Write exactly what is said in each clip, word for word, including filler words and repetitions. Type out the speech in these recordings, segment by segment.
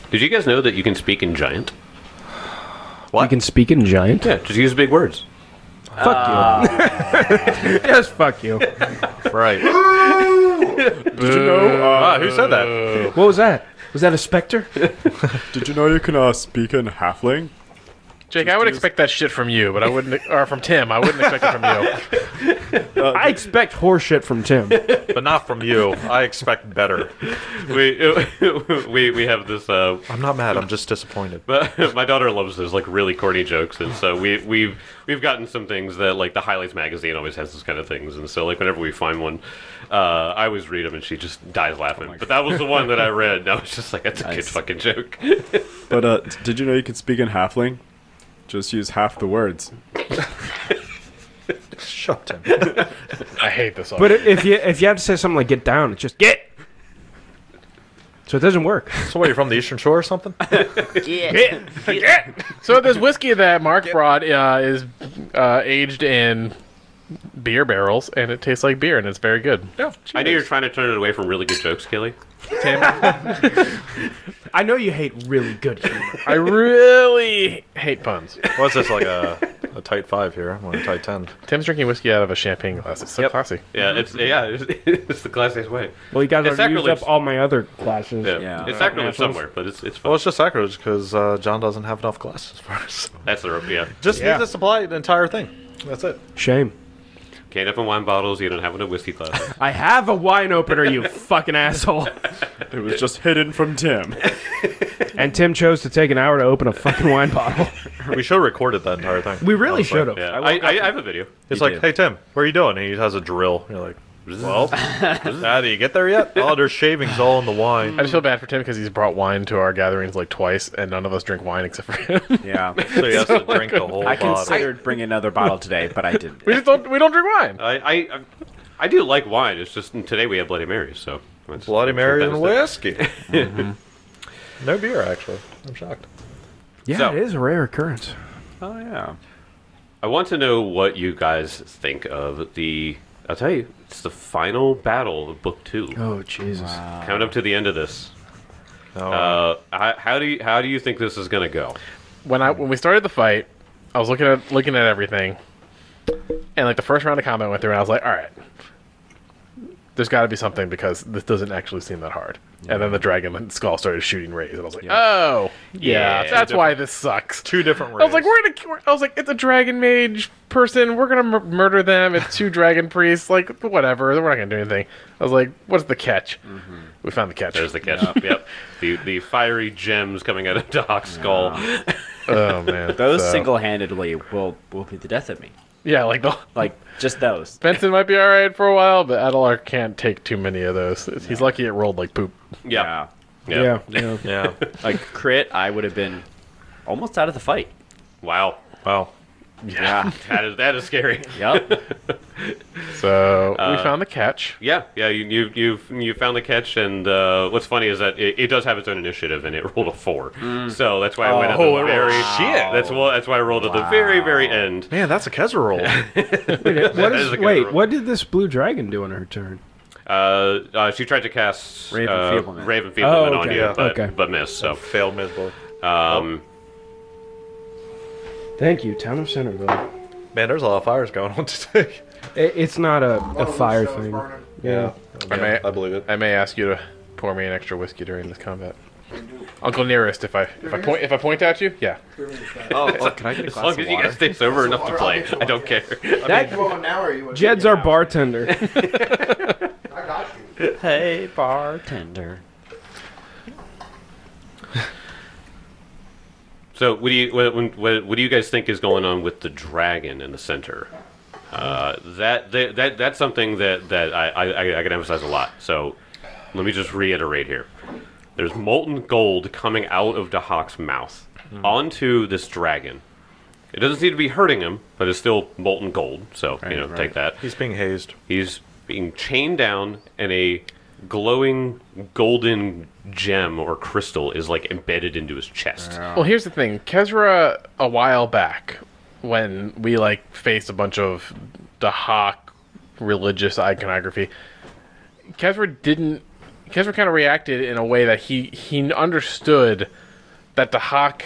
Did you guys know that you can speak in giant? What? You can speak in giant? Yeah, just use big words. Fuck uh, you. Just fuck you. Right. Did you know? Uh, Ah, who said that? What was that? Was that a specter? Did you know you can uh, speak in halfling? Jake, I would expect that shit from you, but I wouldn't, or from Tim. I wouldn't expect it from you. I expect horseshit from Tim. But not from you. I expect better. We we we have this. Uh, I'm not mad. I'm just disappointed. but my daughter loves those like really corny jokes, and so we we've we've gotten some things that like the Highlights magazine always has those kind of things, and so like whenever we find one, uh, I always read them, and she just dies laughing. But that was the one that I read, and I was just like, that's a good Nice. fucking joke. But uh, did you know you can speak in halfling? Just use half the words. Shut him. I hate this song. But if you if you have to say something like get down, it's just get. So it doesn't work. So what, you're from the Eastern Shore or something? So this whiskey that Mark brought uh, is uh, aged in beer barrels, and it tastes like beer, and it's very good. Yeah. I know you're trying to turn it away from really good jokes, Kelly. Tim, I know you hate really good humor. I really hate puns. What's this, like a, a tight five here? I'm on a tight ten. Tim's drinking whiskey out of a champagne glass. It's so Yep. classy. Yeah, it's yeah, it's, it's the classiest way. Well, you guys It's have used sacrilege. up all my other classes. Yeah, Yeah. it's Uh, sacrilege assholes. somewhere, but it's it's fun. Well, it's just sacrilege because uh, John doesn't have enough glasses for us. That's the yeah. Just Yeah. need to supply the entire thing. That's it. Shame. Can't open wine bottles. You don't have enough whiskey glasses. I have a wine opener, you fucking asshole. It was just hidden from Tim. And Tim chose to take an hour to open a fucking wine bottle. We should have recorded that entire thing. We really Honestly. should have. Yeah, I I, woke I, up- I have a video. It's You like, did. hey, Tim, what are you doing? And he has a drill. You're like, well, how do you get there yet? Oh, there's shavings all in the wine. I just feel bad for Tim because he's brought wine to our gatherings like twice, and none of us drink wine except for him. Yeah. So he has to drink the whole I bottle. considered bringing another bottle today, but I didn't. we just don't. We don't drink wine. I, I I do like wine. It's just today we have Bloody Marys, so that's- Bloody that's Mary what and that is. whiskey. No beer, actually. I'm shocked. Yeah, So- it is a rare occurrence. Oh, yeah. I want to know what you guys think of the. I'll tell you, it's the final battle of book two. Oh, Jesus. Count up to the end of this. No, Uh, how, how do you how do you think this is gonna go? When I when we started the fight, I was looking at looking at everything, and like the first round of combat went through, and I was like, all right, there's got to be something because this doesn't actually seem that hard. And then the dragon skull started shooting rays, and I was like, oh, yeah, Yeah, that's why this sucks. two different ways. I was like, we're gonna. we're- I was like, it's a dragon mage person. We're gonna mur- murder them. It's two dragon priests. Like, whatever. We're not gonna do anything. I was like, what's the catch? We found the catch. There's the catch. Yep. The the fiery gems coming out of Doc's skull. Oh man, Those So- single-handedly will will be the death of me. Yeah, like the Like, just those. Benson might be all right for a while, but Adelar can't take too many of those. He's lucky it rolled like poop. Yeah. Yeah. Yeah. yeah. yeah. Like, crit, I would have been almost out of the fight. Wow. Wow. Yeah. That is that is scary. Yep. So we Uh, found the catch. Yeah, yeah, you you you you found the catch, and uh, what's funny is that it, it does have its own initiative, and it rolled a four. So that's why I went at Oh, the it rolled very shit. That's why that's why I rolled at the very very end. Man, that's a Kezra roll. Wait, what That is, is a good wait roll. what did this blue dragon do on her turn? Uh, uh, she tried to cast Raven uh, Feeblement. Raven Feeblement Oh, on okay. you, but Okay. but missed. So Failed miserably. um, Thank you, Town of Centerville. Man, there's a lot of fires going on today. It, it's not a, a fire thing. Yeah. I may- I believe it. I may ask you to pour me an extra whiskey during this combat. Uncle Nearest, if I if I point if I point at you, yeah. Oh, oh, can I get a as glass long of as you water? guys stay sober enough to play, I don't care. Jed's our bartender. Hey, bartender. So, what do you what, what, what do you guys think is going on with the dragon in the center? Uh, that, that that that's something that that I, I I can emphasize a lot. So, let me just reiterate here. There's molten gold coming out of Dahak's mouth onto this dragon. It doesn't seem to be hurting him, but it's still molten gold. So you know, take that. He's being hazed. He's being chained down, and a glowing golden gem or crystal is like embedded into his chest. Well, here's the thing. Kezra, a while back, when we like faced a bunch of Dahak religious iconography, Kezra didn't Kessler kind of reacted in a way that he he understood that Dahak,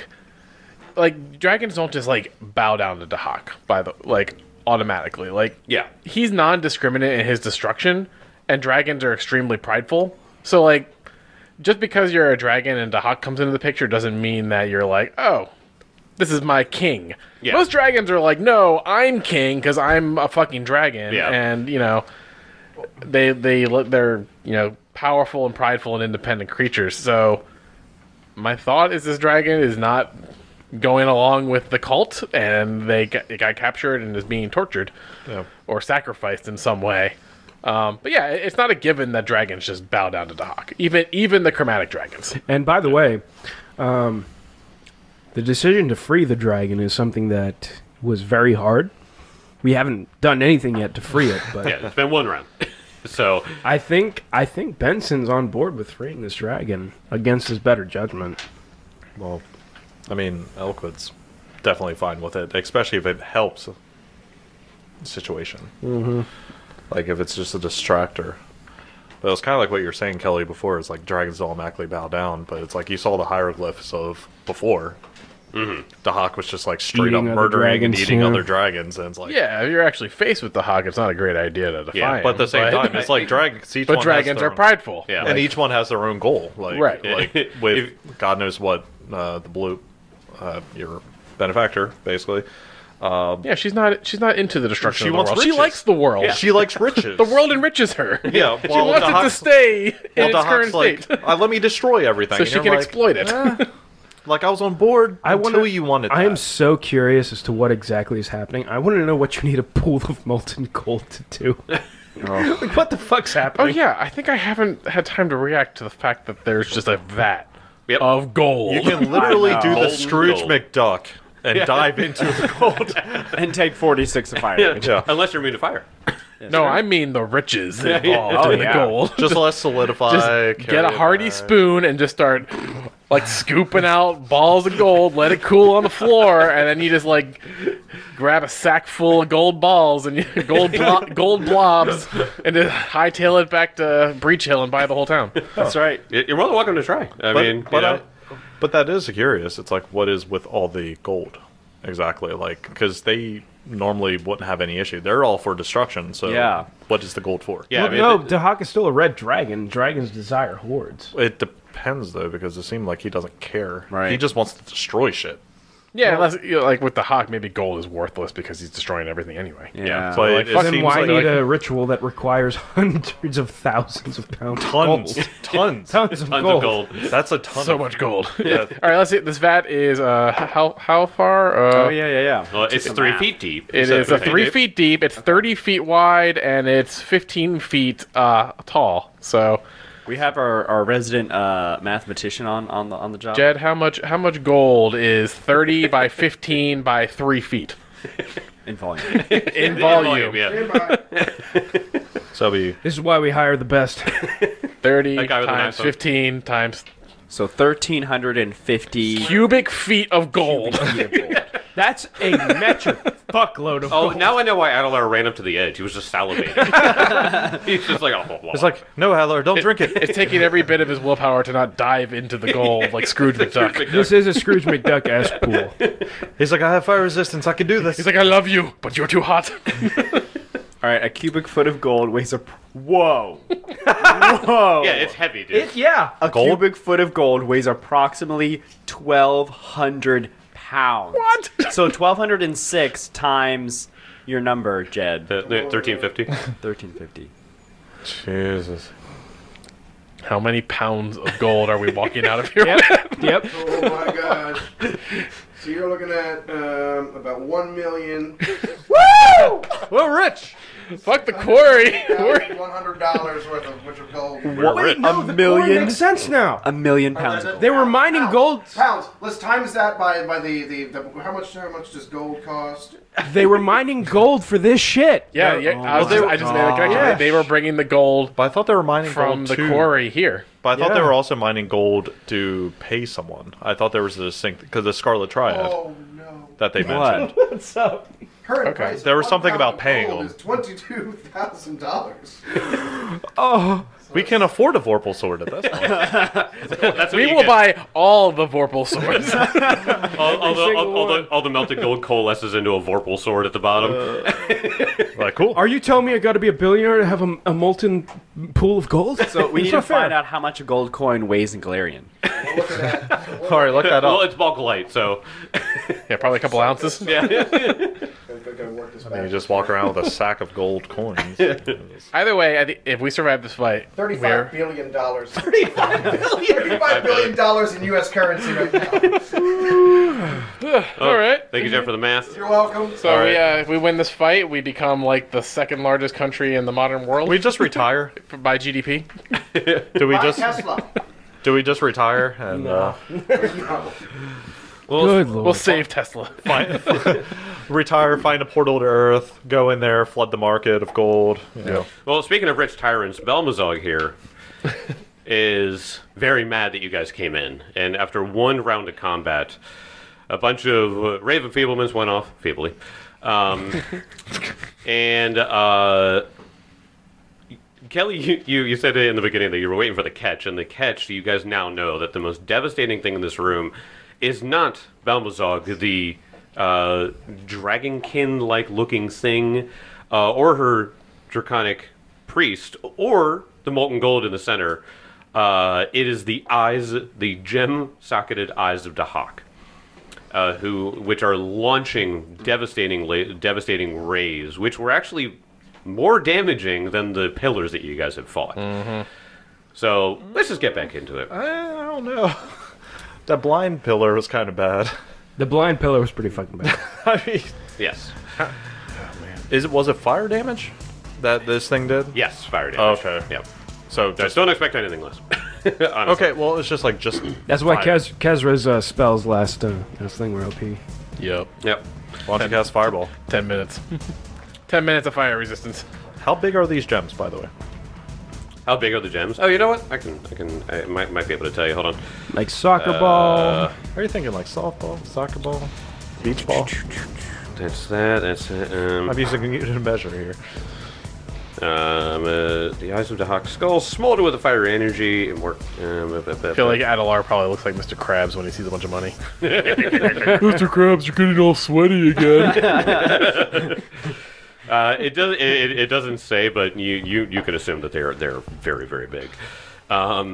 like dragons don't just like bow down to Dahak by the like automatically. Like Yeah. he's non-discriminate in his destruction, and dragons are extremely prideful. So like, just because you're a dragon and Dahak comes into the picture doesn't mean that you're like, oh, this is my king. Yeah. Most dragons are like, no, I'm king because I'm a fucking dragon, Yeah. and you know, they they they're you know powerful and prideful and independent creatures. So my thought is this dragon is not going along with the cult, and they got, it got captured and is being tortured Yeah. or sacrificed in some way. Um, but yeah, it- it's not a given that dragons just bow down to Dahak. Even even the chromatic dragons. And by the way, um, the decision to free the dragon is something that was very hard. We haven't done anything yet to free it, but Yeah, it's been one round. So I think I think Benson's on board with freeing this dragon against his better judgment. Well, I mean, Elkwood's definitely fine with it, especially if it helps the situation. Mm-hmm. Like if it's just a distractor. But it's kind of like what you were saying, Kelly, before. It's like dragons automatically bow down, but it's like you saw the hieroglyphs of before. Mm-hmm. Dahak was just like straight Eating up other murdering and dragons, eating yeah. other dragons, and it's like Yeah, if you're actually faced with Dahak, it's not a great idea to defy Yeah, him, But at the same but- time, it's like dragons. Each but one dragons has their are own- prideful. Yeah. and each one has their own goal. Like, Right. like with God knows what uh, the blue, uh, your benefactor, basically. Yeah, she's not she's not into the destruction She of the wants world. She riches. likes the world. She likes riches. The world enriches her. Yeah, she while wants it to Dahak's- stay in Well, its Dahak's current like, state, uh, let me destroy everything. so And she you're can like, exploit it. "Eh." Like I was on board I until wonder- you wanted. I am that. so curious as to what exactly is happening. I want to know what you need a pool of molten gold to do. Like, what the fuck's Oh happening? yeah, I think I haven't had time to react to the fact that there's just a vat Yep. of gold. You can literally I know. do the Golden Scrooge gold. McDuck and dive into the gold. And take forty-six of fire damage. Yeah. unless you're immune to fire. no, I mean the riches involved Oh, in the yeah. gold. Just let solidify. Just carry get a it hearty back. spoon and just start like scooping out balls of gold, let it cool on the floor, and then you just like grab a sack full of gold balls and you, gold blo- gold blobs, and just hightail it back to Breach Hill and buy the whole town. That's right. Y- You're more than welcome to try. I But, mean, but, you know, I- but that is curious. It's like, what is with all the gold? Exactly. Like, because they normally wouldn't have any issue. They're all for destruction. So, Yeah. what is the gold for? yeah, Well, I mean, no, th- Dahak is still a red dragon. Dragons desire hordes. It depends, though, because it seemed like he doesn't care. Right. He just wants to destroy shit. Yeah, unless you know, like with the hawk, maybe gold is worthless because he's destroying everything anyway. Yeah. But like, it, fuck it Then seems why like, need like a ritual that requires hundreds of thousands of pounds of tons, gold? tons. Tons of tons gold. of gold. That's a ton. So of, much gold. Yeah. All right, let's see. This vat is uh how how far? Uh, Oh, yeah, yeah, yeah. Well, it's some three math. feet deep. It so- is a three Dave? feet deep. It's thirty feet wide and it's fifteen feet uh tall. So, We have our, our resident uh, mathematician on, on the on the job. Jed, how much how much gold is thirty by fifteen by three feet in volume. in Yeah, volume? yeah. So be This is why we hire the best. Thirty That guy with the times knife. fifteen times So thirteen hundred and fifty. cubic feet of gold. That's a metric fuckload of Oh, gold. now I know why Adelar ran up to the edge. He was just salivating. He's just like, oh, It's like, no, Adler, don't drink it. It's taking every bit of his willpower to not dive into the gold like Scrooge McDuck. This is a Scrooge McDuck-esque pool. He's like, I have fire resistance. I can do this. He's like, I love you, but you're too hot. All right, a cubic foot of gold weighs a. Whoa! yeah, it's heavy, dude. It, yeah. A Gold? cubic foot of gold weighs approximately twelve hundred pounds. What? So twelve hundred and six times your number, Jed. thirteen fifty. Thirteen fifty. Jesus. How many pounds of gold are we walking out of here? Yep. Yep. Oh my gosh. So you're looking at um, about one million We're rich. Fuck the quarry. We're- one hundred dollars worth of which of gold. We're rich. No, A the quarry million? makes sense now. A million pounds. of gold. They were mining Pounds. gold. Pounds. Let's times that by by the, the, the how much how much does gold cost? They were mining gold for this shit. yeah, yeah. I, was just, I just made a connection. gosh. They were bringing the gold But I thought they were mining from gold the too. quarry here. But I thought they Yeah. were also mining gold to pay someone. I thought there was a distinct because the Scarlet Triad Oh no. that they What? mentioned. What's up? Current Okay. price. There was of something one about pound of paying gold them. Is twenty two thousand dollars. Oh, We can afford a Vorpal sword at this point. That's what We you will get. buy all the Vorpal swords. all, all, the, all, single all, the, one. all the melted gold coalesces into a Vorpal sword at the bottom. Like, cool. Are you telling me I got to be a billionaire to have a, a molten pool of gold? So we It's need to not fair. find out how much a gold coin weighs in Galarian. We're looking at. So what- All right, look that Well, up. it's bulk light, so Yeah, probably a couple ounces. yeah. Gotta, gotta work this And you back. just walk around with a sack of gold coins. Either way, I think if we survive this fight, Thirty-five we're billion dollars. Thirty-five billion. Thirty-five billion dollars in U S currency right now. all right. Thank you, Jeff, for the math. You're welcome. So All we, right. uh, if we win this fight, we become like the second largest country in the modern world We just retire. by G D P. Do we Buy just Tesla. do we just retire and uh, No. Well, Good lord. We'll save Tesla. find, retire, find a portal to Earth, go in there, flood the market of gold? You know. well, speaking of rich tyrants, Belmazog here is very mad that you guys came in, and after one round of combat, a bunch of uh, Raven Feeblemans went off feebly, um, and uh, Kelly, you, you you said in the beginning that you were waiting for the catch, and the catch, you guys now know that the most devastating thing in this room is not Belmazog, the uh, dragonkin-like looking thing, uh, or her draconic priest, or the molten gold in the center. Uh, it is the eyes, the gem-socketed eyes of Dahak, uh, who, which are launching devastating, la- devastating rays, which were actually more damaging than the pillars that you guys have fought. So let's just get back into it. I don't know. That blind pillar was kind of bad. The blind pillar was pretty fucking bad. I mean, Yes, is it was it fire damage that this thing did? yes, fire damage. Okay. Yep. So Just just don't expect anything less. Honestly. okay. Well, it's just like just That's why fire. Kez, Kezra's uh, spells last uh, last thing were O P. Yep. Yep. Why don't you cast fireball? Ten minutes. Ten minutes of fire resistance. How big are these gems, by the way? How big are the gems? Oh, you know what? I can, I can, I might, might be able to tell you. Hold on. Like soccer ball. Uh, Are you thinking like softball, soccer ball, beach ball? That's that. That's it. Um, I'm using a unit of measure here. um, uh, the eyes of the hawk skull smolder with a fire energy and work. Um, I feel like Adelar probably looks like Mister Krabs when he sees a bunch of money. Mister Krabs, you're getting all sweaty again. Uh, it does. It, it- it doesn't say, but you, you, you can assume that they're they're very very big. Um,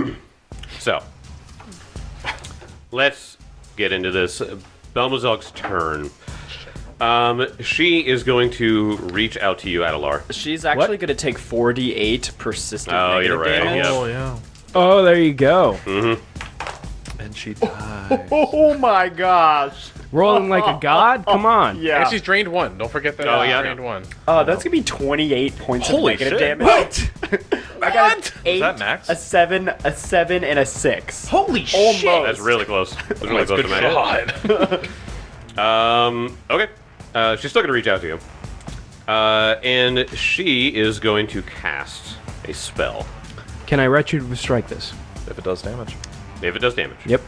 so let's get into this. Belmazog's turn. Um, she is going to reach out to you, Adelar. She's actually going to take forty-eight persistent Oh, negative you're right, damage. yeah. Oh yeah. Oh, there you go. And she dies. Oh my gosh. Rolling like a god? Come on. Yeah. And she's drained one. Don't forget that. Oh, uh, yeah. drained one. Uh, that's gonna be twenty-eight points Holy of negative shit. damage. What? I got an eight, that max? a seven, a seven, and a six. Holy Almost. That's really close. That's really close to match. God. Um, okay. Uh, she's still going to reach out to you. Uh, and she is going to cast a spell. Can I retributive strike this? If it does damage. If it does damage. Yep.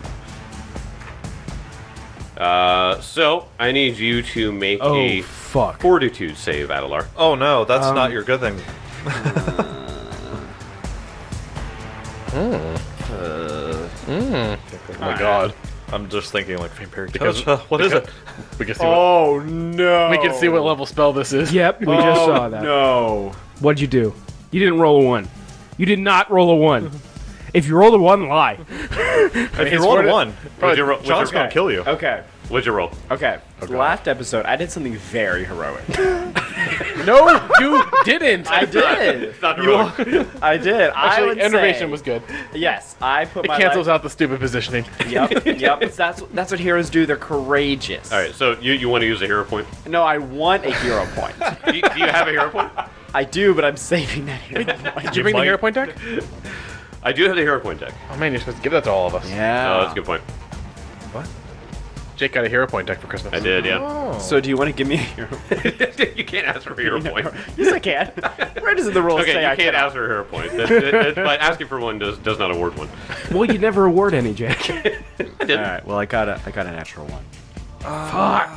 Uh, so, I need you to make Oh, a fuck. fortitude save, Adelar. Oh no, that's Um, not your good thing. Oh my God. I'm just thinking like vampiric Because- touch. Uh, what is it? We can see what Oh no. we can see what level spell this is. Yep, we just Oh, saw that. No. What'd you do? You didn't roll a one. You did not roll a one. If you rolled a one, lie. If you it's roll worth a it. one, What'd you, ro- what'd, John's you, gonna kill you. Okay. what'd you roll? Okay. So last episode, I did something very heroic. No, you didn't. I did. It's not heroic. I did. I Actually, would enervation say, was good. Yes, I put It my cancels life- out the stupid positioning. Yep, yep. That's that's what heroes do. They're courageous. All right, so you, you want to use a hero point? No, I want a hero point. Do you, do you have a hero point? I do, but I'm saving that hero point. Did you bring the might- hero point deck? I do have the hero point deck. Oh man, you're supposed to give that to all of us. Yeah. Oh, that's a good point. Jake got a hero point deck for Christmas. I did, yeah. So do you want to give me a hero point? You can't ask for a hero point. Yes, I can. Where does the rules Okay, say you I can't cannot? ask for a hero point. That, that, that- but asking for one does does not award one. Well, you never award any, Jack. I did. All right. Well, I got a I got a natural one. Fuck.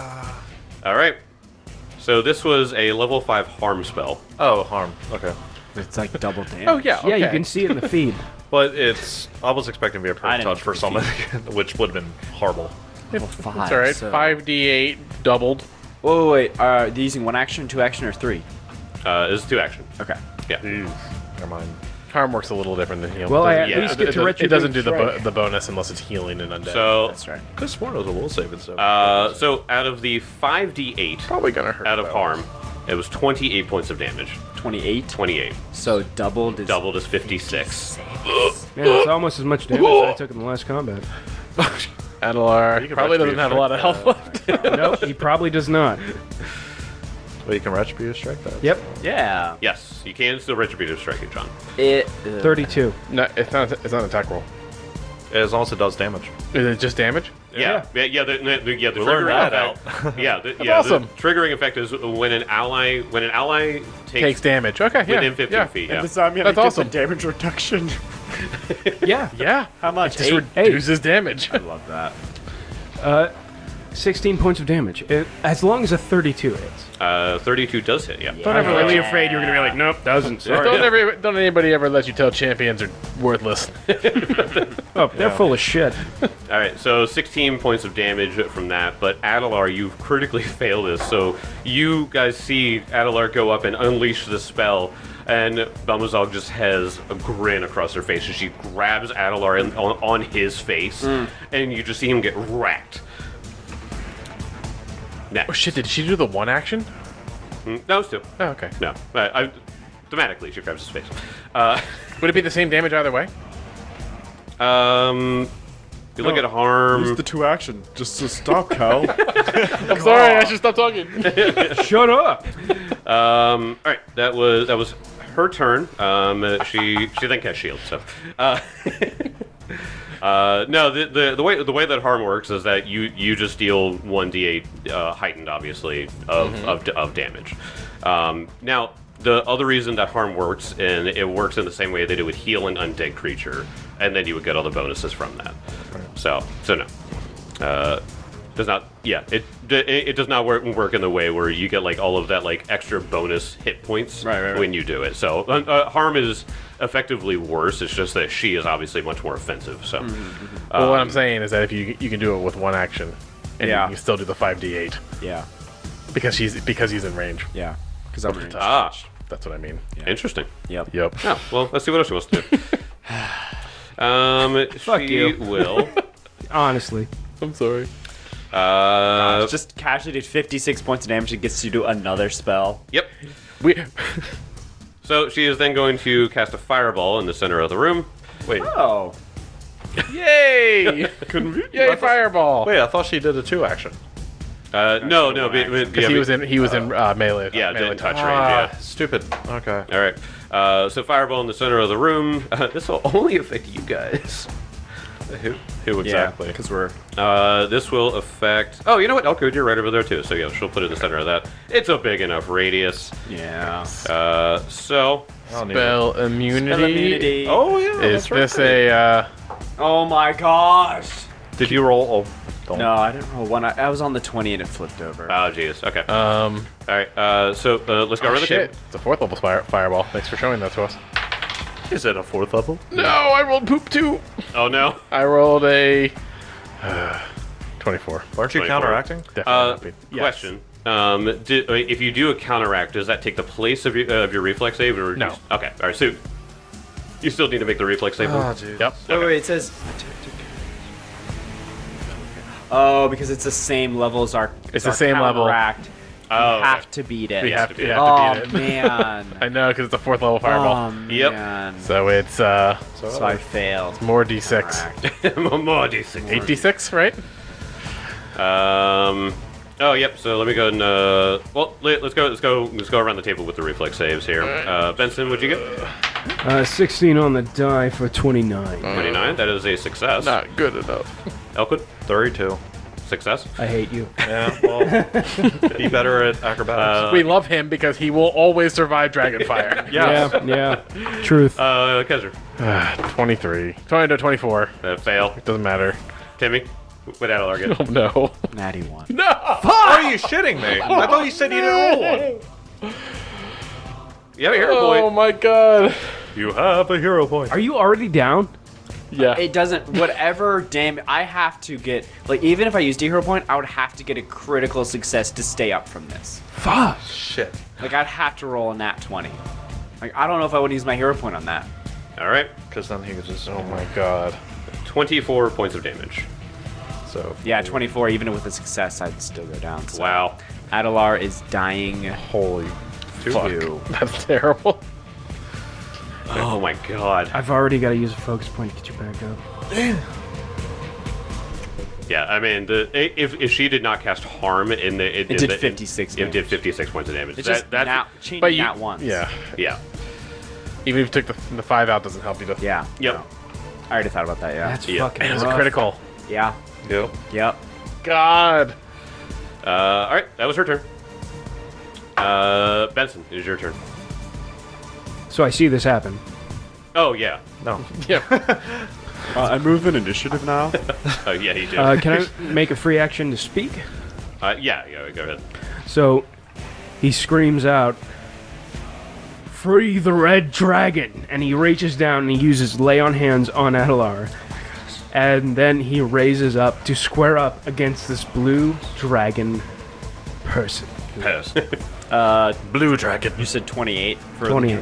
All right. So this was a level five harm spell. Oh, harm. Okay. It's like double damage. Oh yeah, Yeah, you okay. can see it in the feed. But it's. I was expecting to be a I perfect didn't touch for think someone, which would have been horrible. Level five. It's all right. so- Five d eight doubled. Wait, wait, wait. Are they using one action, two action, or three? Uh, it's two action. Okay. Yeah. Never mind. Harm works a little different than heal. Well, I at Yeah. least it, get to it, retributive it doesn't do the bo- strike. the bonus unless it's healing and undead. So, That's right. Could have sworn it was a will save instead. uh, so out of the five d eight probably gonna hurt. out of though. harm, it was twenty-eight points of damage. twenty-eight. twenty-eight. So doubled is Doubled is fifty-six. Yeah, it's almost as much damage as I took in the last combat. Adelar You can probably doesn't retributive have a lot of strike health left. Nope, he probably does not. Well, you can retributive strike that. Yep, Yeah. Yes, you can still retributive strike it, John. It. uh, thirty-two. No, it's not. It's not an attack roll. As long as it does damage. Is it just damage? Yeah, yeah, yeah. The, the, the- yeah, the We learned triggering that effect. yeah, the, yeah. awesome. The triggering effect is when an ally when an ally takes, Takes damage. Okay, yeah. within fifteen yeah. feet. And Yeah. this time you That's get awesome. the damage reduction. Yeah, Yeah. How much? Just Eight? reduces damage. I love that. uh, sixteen points of damage. It, as long as a thirty-two hits. Uh, thirty-two does hit. Yeah. Don't I ever was let really you. afraid you were gonna be like, nope, doesn't. Sorry. Don't ever. Don't anybody ever let you tell champions are worthless. Oh, they're full of shit. All right, so sixteen points of damage from that, but Adelar, you've critically failed this. So you guys see Adelar go up and unleash the spell, and Belmazog just has a grin across her face as she grabs Adelar in, on, on his face, and you just see him get wrecked. Next. Oh shit! Did she do the one action? Mm, No, it's two. Oh, okay. No. I, I, thematically, she grabs his face. Uh, Would it be the same damage either way? um, if you look at harm. Use the two action. Just to stop, Cal. I'm sorry. I should stop talking. Shut up. Um, all right, that was that was her turn. Um, uh, she she then cast shield. So, uh, uh, no, the, the the way the way that harm works is that you you just deal one d eight uh, heightened, obviously, of of, of damage. Um, now, the other reason that harm works, and it works in the same way that it would heal an undead creature, and then you would get all the bonuses from that. So so no. Uh, does not yeah it it, it does not work work in the way where you get like all of that like extra bonus hit points Right, right, right. when you do it. So uh, uh, harm is effectively worse. It's just that she is obviously much more offensive. So Well, what I'm saying is that if you you can do it with one action, and Yeah. you can still do the five d eight Yeah. because she's because he's in range. Yeah. Because I'm ranged. ah That's what I mean. interesting. Yep. Yep. Oh well, let's see what else she wants to do. um, Fuck she you. will. Honestly. I'm sorry. Uh, Just casually did fifty-six points of damage. It gets you to another spell. yep. We. So she is then going to cast a fireball in the center of the room. Wait, Oh. Yay! Yay! Fireball. wait. I thought she did a two action. Uh, no, no, be- be- Because yeah, he be- was in he was in uh, melee. yeah, melee didn't touch touch. range. Ah, Yeah. stupid. Okay. All right. Uh, so fireball in the center of the room. Uh, this will only affect you guys. Who, who exactly? Because we're. Uh, this will affect. Oh, you know what? Elkud, you're right over there too. So yeah, she'll put it in the center of that. It's a big enough radius. Yeah. Uh, so I don't need Spell immunity. Spell immunity. Oh yeah. Is that's right. this a? Uh, Oh my gosh. Did you roll? Oh, don't. No, I didn't roll one. I, I was on the twenty and it flipped over. oh jeez. Okay. um. All right. Uh, so uh, let's go Oh, around the shit! table. It's a fourth level fire, fireball. Thanks for showing that to us. Is it a fourth level? No, I rolled poop too. Oh no. I rolled a uh, twenty-four. Aren't you twenty-four. counteracting? Definitely Uh, not be. question. Um, do, if you do a counteract, does that take the place of your, uh, of your reflex save? Or No. Okay. All right. So you still need to make the reflex save. Oh, dude. Yep. Wait, wait, it says. Oh, because it's the same level as our. It's as the our same level. counteract. Oh, We have okay. to beat it. We have to, to be we it. have oh to beat it. man. I know because it's a fourth level fireball. Oh Yep. man. So it's uh So I failed. more d six. More d six. eight d six, right? Um. Oh, yep. So let me go and uh. Well, let, let's go. Let's go. Let's go around the table with the reflex saves here. Uh, Benson, what'd you get? Uh, sixteen on the die for twenty-nine. Twenty-nine. That is a success. Not good enough. Elkwood, thirty-two. success. I hate you. Yeah. Well, be better at acrobatics. We love him because he will always survive Dragonfire. yeah. Yeah, yeah. Truth. Uh, Kezra, twenty-three. twenty to twenty-four. uh, fail. Doesn't matter. Timmy, what did Adelar get? Oh no. Natty one. No! Are you shitting me? I thought you said you didn't roll one. You have a hero Oh point. my god. You have a hero point. Are you already down? Yeah. It doesn't. Whatever damage I have to get, like even if I used a hero point, I would have to get a critical success to stay up from this. Fuck. Shit. Like I'd have to roll a nat twenty. Like I don't know if I would use my hero point on that. All right. Because then he was just. Oh my god. twenty-four points of damage. So. Yeah, twenty-four. Even with a success, I'd still go down. So. Wow. Adelar is dying. Holy fuck. Two. That's terrible. Oh my god. I've already got to use a focus point to get you back up. Yeah, I mean, the if, if she did not cast harm in the it, It did the- fifty-six It, did damage. fifty-six points of damage. It's That- just that's now changing But you, that once. yeah. yeah. Even if you took the, the five out, doesn't help you to. Yeah. Yep. No. I already thought about that. Yeah. That's Yeah. fucking And it was a rough. critical. yeah. Yep. Yep. God. Uh, all right, that was her turn. Uh, Benson, it is your turn. So I see this happen. Oh yeah. No. Yeah. Uh, I move in initiative now. Oh yeah, he did. Uh, can I make a free action to speak? Uh, yeah, yeah, go ahead. So he screams out, "Free the red dragon!" And he reaches down and he uses lay on hands on Adelar. And then he raises up to square up against this blue dragon person. Pass. Uh, Blue dragon. you said twenty-eight for twenty-eight.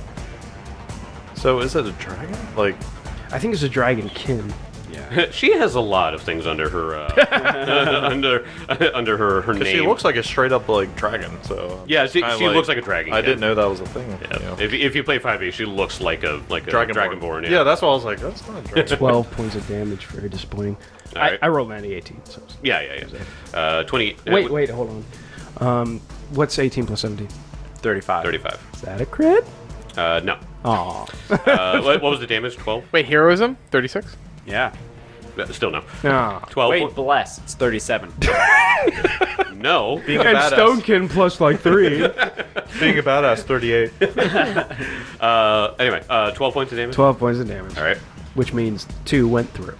So is it a dragon? Like. I think it's a dragonkin. Yeah. She has a lot of things under her uh, under under her her Because name. she looks like a straight up like dragon. So. Yeah, she- kinda she looks like a dragon, I yeah. didn't know that was a thing. Yeah. you know. If, if you play five E, she looks like a like a Dragonborn. dragonborn. Yeah. that's why I was like, that's not a dragon. twelve points of damage. Very disappointing. All I, right. I rolled ninety eighteen. So. yeah, yeah, yeah. Uh, twenty. Wait, uh, wait, hold on. Um, what's eighteen plus seventeen? Thirty-five. Thirty-five. Is that a crit? Uh, no. Aw. Uh, what, what was the damage? Twelve. Wait, heroism? thirty-six? Yeah. Uh, Still no. Nah. Twelve. Wait, po- bless. It's thirty-seven. no. Being a And badass. Stonekin plus like three. Being a badass, thirty-eight. Uh, anyway, uh, twelve points of damage. twelve points of damage. All right. Which means two went through.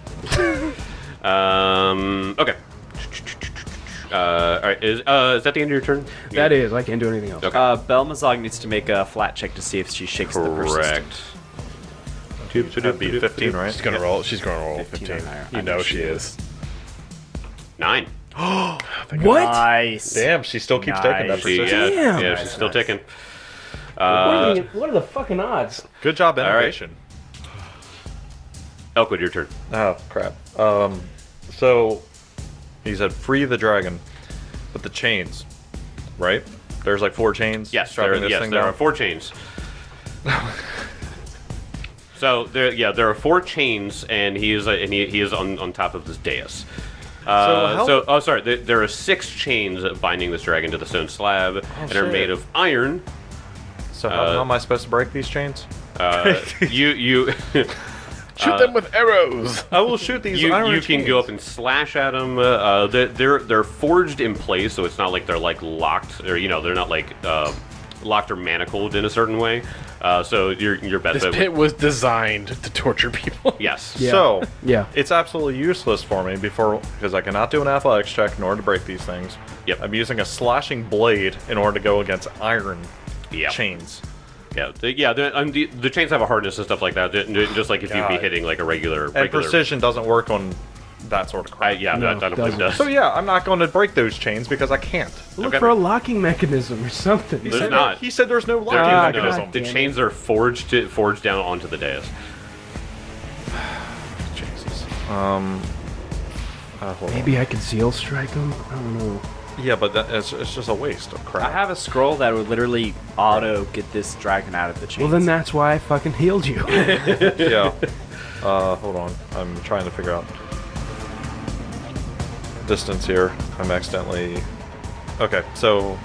Um. Okay. Uh, all right. Is uh is that the end of your turn? That is, I can't do anything else. Okay. Uh, Belmazog needs to make a flat check to see if she shakes the persistent. Correct. That'd be fifteen, right? She's gonna roll. She's gonna roll fifteen fifteen. or higher. You I know know she she is. Nine. What? Nice. Damn, she still keeps taking that Nice. She, persistence. yeah, Damn. yeah, she's still ticking. what, Uh, are the, what are the fucking odds? Good job, right. innovation. Elkwood, your turn. Oh crap. Um, so he said free the dragon, but the chains, right? There's like four chains. Yes, strapping there, this yes, thing there down. are four chains. So there, yeah, there are four chains, and he is uh, and he, he is on, on top of this dais. Uh, how- so, oh, sorry. There, there are six chains binding this dragon to the stone slab, and are shit. made of iron. So how, uh, how am I supposed to break these chains? Uh, you you Shoot them with arrows. I will shoot these you, iron you can chains. go up and slash at them. Uh, they're, they're they're forged in place, so it's not like they're like locked, or you know, they're not like uh, locked or manacled in a certain way. Uh, so your your best This bet would- pit was designed to torture people. yes. Yeah. So Yeah. it's absolutely useless for me before because I cannot do an athletics check in order to break these things. Yep. I'm using a slashing blade in order to go against iron Yep. chains. Yeah, the, yeah. The, um, the the chains have a hardness and stuff like that. Ju- ju- Just like if you'd be God. hitting like a regular, And regular precision doesn't work on that sort of I, crap. yeah, No, that, I don't believe it doesn't. does. So yeah, I'm not going to break those chains because I can't. Look Okay. for a locking mechanism or something. There's not. He said there's no There- locking Ah, no, mechanism. the damn it. chains are forged to, forged down onto the dais. Jesus. Um. Uh, hold on. Maybe I could zeal strike him. I don't know. Yeah, but that, it's, it's just a waste of crap. I have a scroll that would literally auto get this dragon out of the chains. Well, then that's why I fucking healed you. yeah. Uh, hold on. I'm trying to figure out distance here. I'm accidentally. Okay, so.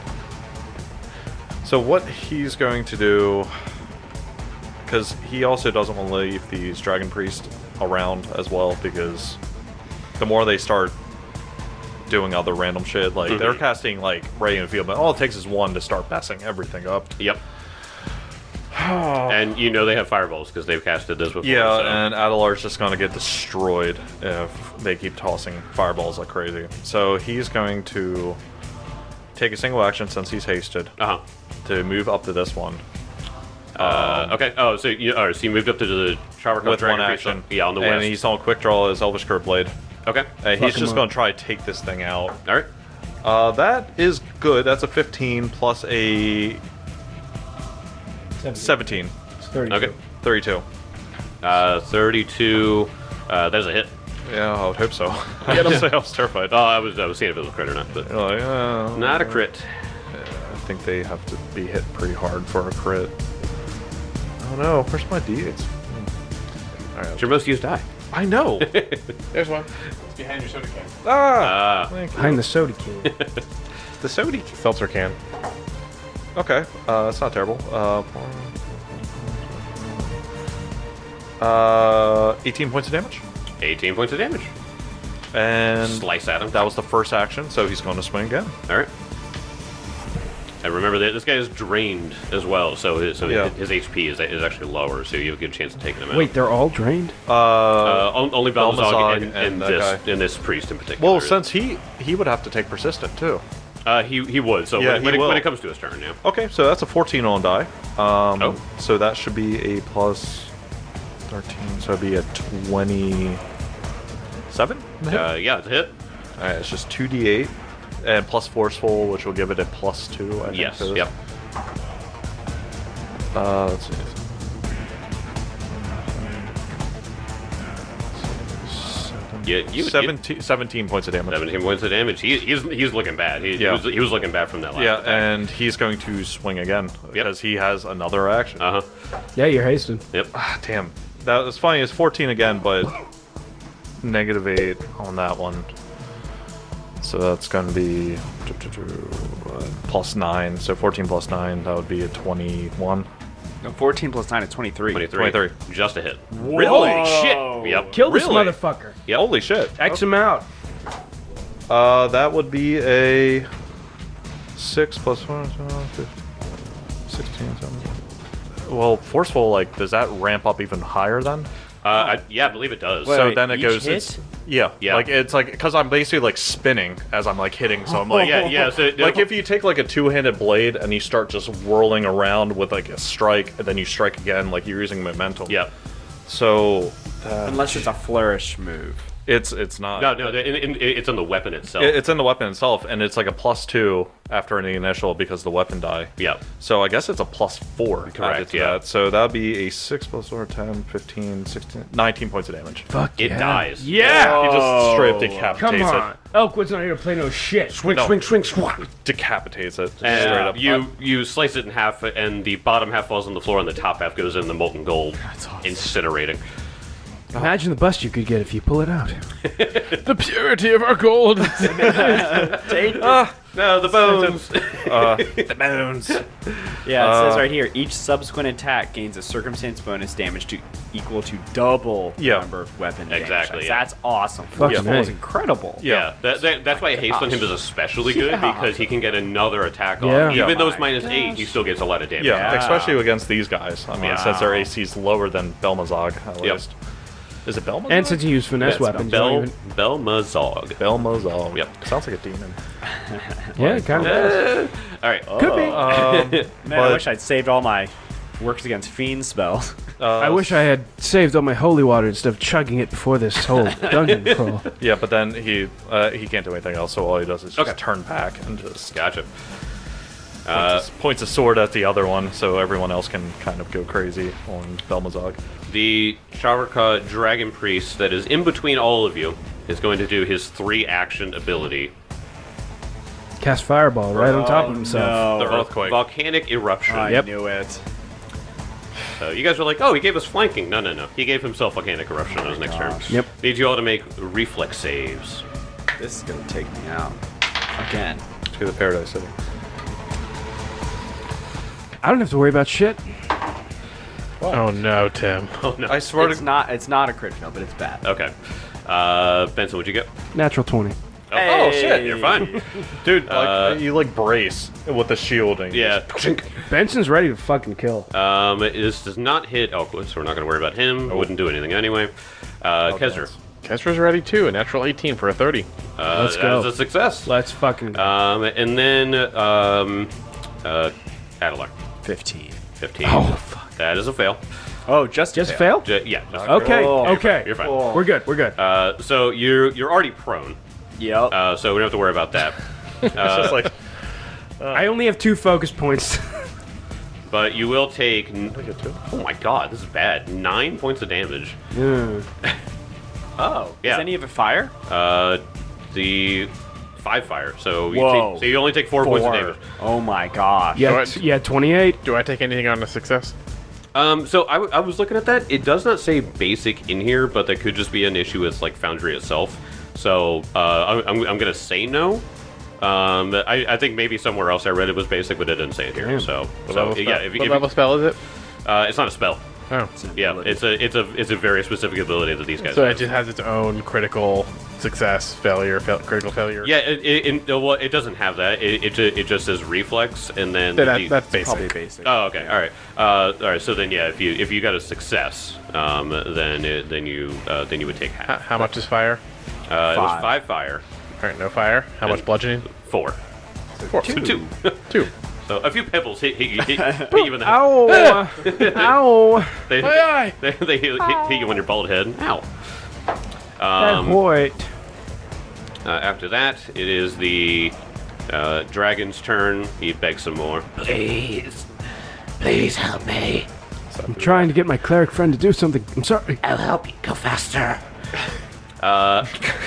So what he's going to do, because he also doesn't want to leave these dragon priests around as well, because the more they start doing other random shit, like they're Mhm. casting like Ray and Field, but all it takes is one to start messing everything up. Yep. And you know they have fireballs because they've casted this before. Yeah, so. and Adelar's just going to get destroyed if they keep tossing fireballs like crazy. So he's going to take a single action since he's hasted Uh huh. to move up to this one Uh, okay. Oh, so you, all right, so you moved up to the Shower Cup with Dragon one Priest action. on- yeah, on the and west. he's on quick draw his Elvish Curve Blade. Okay. Uh, he's him just up. going to try to take this thing out. All right. Uh, that is good. That's a fifteen plus a seventeen. Okay. thirty-two. Uh, thirty-two. Uh, that is a hit. Yeah, I would hope so. I don't say I was terrified. Oh, I was I was seeing if it was a crit or not, but Oh, yeah. not a crit. I think they have to be hit pretty hard for a crit. Oh no, where's my D eights? It's your most used die. I know. There's one. It's behind your soda can. ah, Ah. thank you. Behind the soda can. the sody. Seltzer can. Okay, uh, that's not terrible. Uh, uh, eighteen points of damage. eighteen points of damage. And Slice at him. that was the first action, so he's going to swing again. All right. And remember that this guy is drained as well, so his, so Yeah. his H P is, is actually lower, so you have a good chance of taking him out. Wait, they're all drained? Uh, Uh, on- only Balmazog Balmazog and, and and, that this guy. and this priest in particular. well, since he he would have to take persistent too. uh, he he would. So Yeah, when, he when, it, will. when it comes to his turn, yeah. Okay, so that's a fourteen on die. Um, Oh. So that should be a plus thirteen, so it'd be a twenty-seven? Uh, yeah, it's a hit. Alright, it's just two d eight and plus forceful, which will give it a plus two, I think. Yes. for this. Yep. Uh, let's see. Yeah, you, seventeen, seventeen points of damage. seventeen points of damage. He, he's he's looking bad. He, Yeah. he, was, he was looking bad from that last Yeah, attack. and he's going to swing again because he has another action. Uh huh. Yeah, you're hasted. Yep. Ah, damn. That was funny. It's fourteen again, but negative eight on that one. So that's going to be uh, plus nine. So fourteen plus nine, that would be a twenty-one. No, fourteen plus nine is twenty-three. twenty-three. twenty-three. Just a hit. Really? Shit. Yep. Kill this Really? motherfucker. Yep. Holy shit. X him out. Uh, that would be a six plus one, fifteen, sixteen, seventeen. Well, forceful, like, does that ramp up even higher then? Uh, I, yeah, I believe it does. Wait, so wait, then it each goes. hit? It's, yeah, Yeah. Like it's like because I'm basically like spinning as I'm like hitting. So I'm like, yeah, yeah. So like if you take like a two-handed blade and you start just whirling around with like a strike, and then you strike again, like you're using momentum. yeah. So uh, Unless it's a flourish move. it's it's not. No, no, in, in, it's on the weapon itself. It- it's in the weapon itself, and it's like a plus two after any initial because the weapon die. yeah. So I guess it's a plus four. Correct, added to yeah. that. So that would be a six plus four, ten, fifteen, sixteen, nineteen points of damage. Fuck It yeah. dies. Yeah! He just straight up decapitates Come on. it. Elkwood's not here to play no shit. Swing, No. swing, swing, swing. Decapitates it. And straight up. you you slice it in half, and the bottom half falls on the floor, and the top half goes in the molten gold, incinerating. Imagine the bust you could get if you pull it out. The purity of our gold. No, the bones. the bones. Yeah, it Uh, says right here, each subsequent attack gains a circumstance bonus damage to equal to double the Yeah. number of weapon Exactly, damage. yeah. That's awesome. Fucking Forceful is A. incredible. Yeah, that, that, that's why haste on him is especially good Yeah. because he can get another attack on. Yeah. Even Yeah. though it's minus eight, he still gets a lot of damage. Yeah, Yeah. especially against these guys. I mean, since their Wow. A C's lower than Belmazog, at Yep. least. Is it Belmazog? And since you use finesse That's weapons, you don't Bel even- Belmazog. Belmazog. Yep. Sounds like a demon. yeah, kind of. All right. Could be. Um, Man, I but, wish I'd saved all my works against fiend spells. uh, I wish I had saved all my holy water instead of chugging it before this whole dungeon crawl. Yeah, but then he uh, he can't do anything else, so all he does is just Okay. turn back and just Gotcha. points, Uh, his, points a sword at the other one, so everyone else can kind of go crazy on Belmazog. the Shavarka Dragon Priest that is in between all of you is going to do his three action ability. Cast fireball right on top of Oh, himself. no. The earthquake. Volcanic Eruption. I Yep. knew it. So you guys are like, oh, he gave us flanking. No, no, no. He gave himself Volcanic Eruption on his next turn. Yep. Need you all to make reflex saves. This is going to take me out. Again. To the Paradise City. I don't have to worry about shit. Oh no, Tim. Oh, no. I swear It's to not, it's not a crit fail, but it's bad. Okay. Uh, Benson, what'd you get? Natural twenty. Oh, oh, Hey. shit, you're fine. dude, like, Uh, you like brace with the shielding. Yeah. Benson's ready to fucking kill. Um, this does not hit Elkwood, so we're not going to worry about him. Wouldn't do anything anyway. Uh, Kezer. Kestra's ready too. A natural eighteen for a thirty. Uh, Let's that go. is a success. Let's fucking go. Um, and then um, uh, Adelar, Fifteen. fifteen. Oh, fuck. That is a fail. Oh, just Just fail? Ju- yeah. Just Okay, Oh, okay. You're fine. Oh. We're good, we're good. Uh, so you're you're already prone, Yep. uh, so we don't have to worry about that. It's just like I only have two focus points. But you will take. n- look at two. Oh my god, this is bad. Nine points of damage. Yeah. oh. yeah. Is any of it fire? Uh, the five fire. So you Whoa. take, so you only take four, points of damage. Oh my gosh. Yeah, Do I- t- yeah, twenty-eight. Do I take anything on a success? Um, so I, w- I was looking at that. It does not say basic in here, but that could just be an issue with like Foundry itself. So uh, I'm, I'm, I'm gonna say no. Um, I, I think maybe somewhere else I read it was basic, but it didn't say it here. Damn. So, What so level yeah, spell- if, you- what if level you, spell is it? uh, it's not a spell. Oh, Yeah, it's a it's a it's a very specific ability that these guys. so have. it just has its own critical success, failure, fail, critical failure. Yeah, it, it, it, well, it doesn't have that. It, it, ju- it just says reflex, and then Then that, the- that's basic. Probably basic. Oh, okay, all right, uh, all right. So then, yeah, if you if you got a success, um, then it, then you uh, then you would take How, half. how much is fire? Uh, it was Five. five fire, All right, no fire. How much And- bludgeoning? four, Four. so two. Two. So a few pebbles hit, hit you, hit, hit you in the head. Ow! Ow! They, My eye. they, they hit, hit you on your bald head. Ow. That Um, white. uh, after that, it is the uh, dragon's turn. He begs some more. Please, please help me. I'm trying to get my cleric friend to do something. I'm sorry. I'll help you. Go faster. Uh,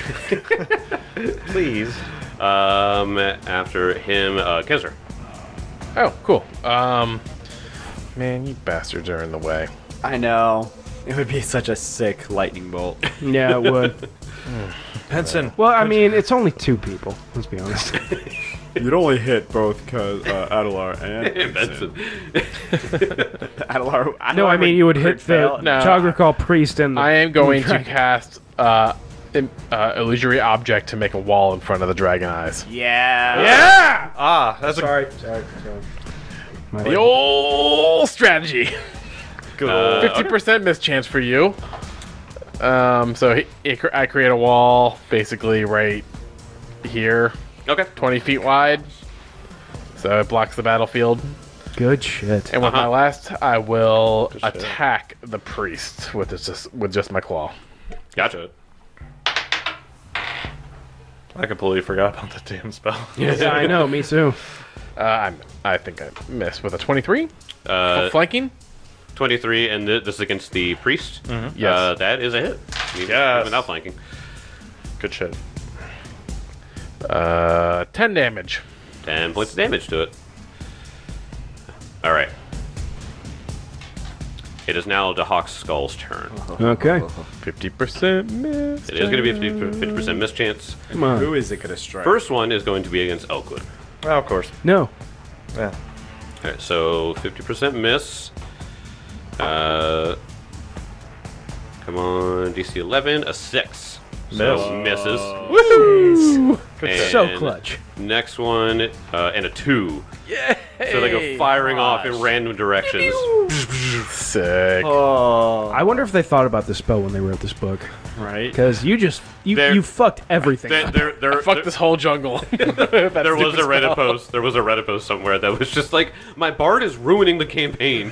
Please. um, after him, uh, Kezra. Oh, cool. Um, man, you bastards are in the way. I know. It would be such a sick lightning bolt. Yeah, it would. Penson. Well, I mean, it's only two people. Let's be honest. You'd only hit both Kaz, uh, Adelar and Benson. Adelar, Adelar No, I mean you would hit the fail. No. Chagrakal priest and the I am going to dragon. cast uh, im- uh, illusory object to make a wall in front of the dragon eyes. Yeah. Yeah. Ah, that's Sorry. Sorry. Sorry. The old strategy. a good Uh, old. Fifty percent mischance for you. Um, so he, he, cr- I create a wall basically right here, Okay. twenty feet wide. So it blocks the battlefield. Good shit. And with my Uh-huh. last, I will Good shit. attack the priest with this, just with just my claw. Gotcha. I completely forgot about the damn spell. Yeah, I know. Me too. Uh, I'm, I think I missed with a twenty-three. Uh, Flanking. twenty-three, and th- this is against the priest. Yes. Uh, that is a hit. You Yes. Without flanking. Good shit. Uh, ten damage. ten points of damage to it. All right. It is now the Hawk Skull's turn. Okay. Fifty percent miss. It is going to be a fifty percent mischance. Come on. Who is it gonna strike? First one is going to be against Elkwood. Oh, of course. No. Yeah. All right, so fifty percent miss. Uh, come on, D C eleven, a six. So misses. Woo! So And clutch. Next one, uh, and a two. Yeah. So they go firing off in random directions. Sick. Oh, I wonder if they thought about this spell when they wrote this book. right. Because you just you, There- you fucked everything. There, up. there, there, Fuck there- this whole jungle. there was a Reddit post. There was a Reddit post somewhere that was just like, "My bard is ruining the campaign."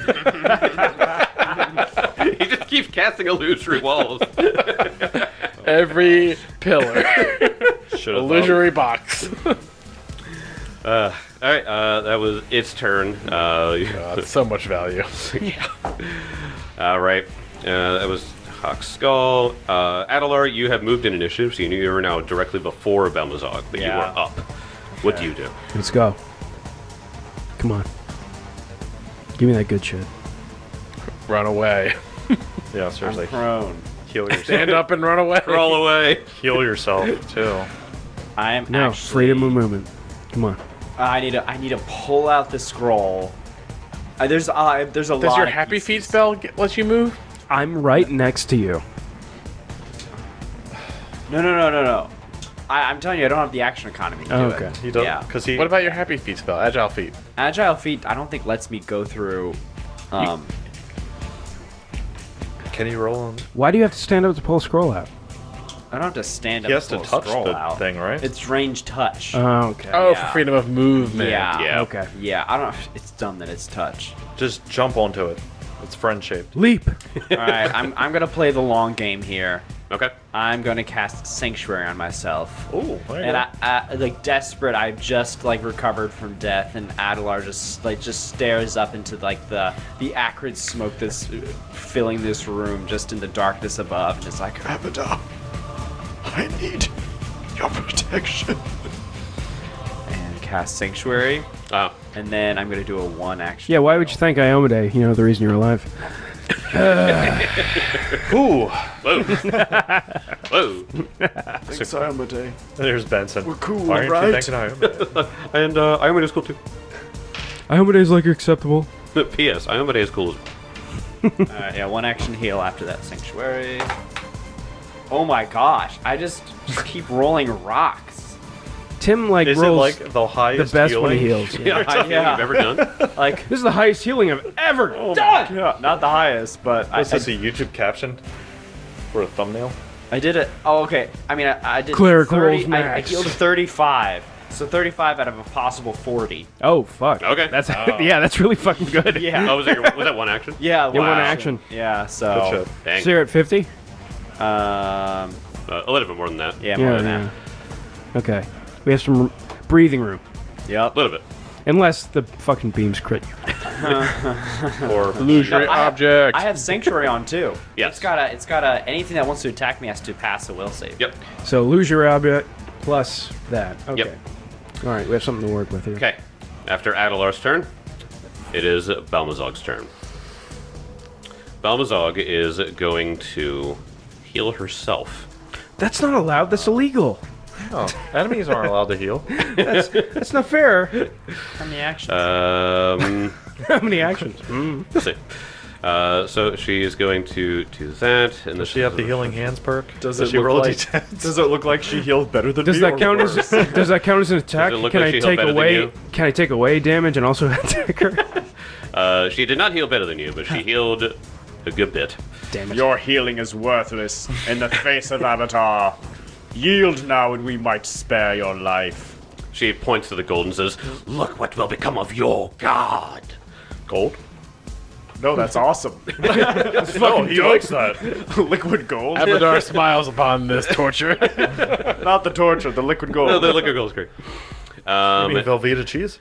He just keeps casting illusory walls. Every pillar. Should have Illusory box. Uh, all right, uh, that was its turn. Uh, God, so much value. all right, uh, that was Hawk Skull. Uh, Adelar, you have moved in initiative, so you knew you were now directly before Belmazog, but you Yeah. were up. What do you do? Let's go. Come on. Give me that good shit. Run away. Yeah, seriously. Prone. Heal yourself. Stand up and run away. Crawl away. Heal yourself too. I am No, actually. freedom of movement. Come on. I need to. I need to pull out the scroll. Uh, there's. Uh, there's a lot. Does your of happy feet pieces. spell get, let you move? I'm right next to you. No, no, no, no, no. I, I'm telling you, I don't have the action economy to Oh, do okay. it. He does Yeah. because he. What about your happy feet spell? Agile feet. Agile feet, I don't think lets me go through. Um, Can he roll on? Why do you have to stand up to pull a scroll out? I don't have to stand up. He has to pull a touch scroll the out. thing, right? It's range touch. Oh, okay. Oh, Yeah. for freedom of movement. yeah. Yeah. Okay. Yeah. I don't. It's dumb that it's touch. Just jump onto it. It's friend shaped. Leap. All right. I'm. I'm gonna play the long game here. Okay. I'm gonna cast Sanctuary on myself. Oh, there you And go. I, I, like desperate, I've just like recovered from death, and Adelar just like just stares up into like the the acrid smoke that's uh, filling this room, just in the darkness above, and it's like, Abadar, I need your protection. and cast Sanctuary, Uh, and then I'm gonna do a one action. Yeah, why would you thank Iomade? You know, the reason you're alive. Ooh, whoa. Whoa. Thanks, Iomade. there's Benson. We're cool, Why aren't right? you thanking Iomade? And uh, Iomade is cool too. Iomade is like acceptable. P S. Iomade is cool as well. Alright, yeah, one action heal after that Sanctuary. Oh my gosh, I just just keep rolling rocks. Tim like Is it rolls like the the highest best healing? when he heals. Yeah. Yeah, something yeah. you've ever done. Like, This is the highest healing I've ever done. yeah, not the highest, but I, Is this I, a YouTube caption for a thumbnail? I did it. Oh, okay. I mean, I, I did Clerical thirty. rolls I, I max. healed thirty-five. So thirty-five out of a possible forty. Oh fuck. Okay. That's yeah. That's really fucking good. Yeah. Oh, was that, your, was that one action? Yeah, Yeah, one action. Yeah, Good so shit. Dang. So you're at fifty. um, Uh, a little bit more than that. yeah, more than that. Okay. We have some r- breathing room, A Yep. little bit. unless the fucking beams crit you. Or Illusory No, I have- object. I have Sanctuary on too. Yes. It's got a. It's got a. Anything that wants to attack me has to pass a will save. Yep. So lose your object plus that. Okay. Yep. All right, we have something to work with here. Okay. After Adelar's turn, it is Balmazog's turn. Balmazog is going to heal herself. That's not allowed. That's illegal. oh, enemies aren't allowed to heal. That's not fair. How many actions? Um, How many actions? Mm. let's see. Uh, so she is going to do that, and Does she have the healing hands perk? Does Does it she look roll a like? D ten? Does it look like she healed better than Does me? that or count as worse? does that count as an attack? look Can like I she healed take better than away you? Can I take away damage and also attack her? Uh, she did not heal better than you, but she healed a good bit. Damn it. Your healing is worthless in the face of Avatar. Yield now, and we might spare your life. She points to the gold and says, "Look what will become of your god." Gold? No, that's awesome. No, he likes that. Liquid gold, Abadar smiles upon this torture. not the torture. The liquid gold. No, the liquor gold is great. I Um, mean Velveeta cheese?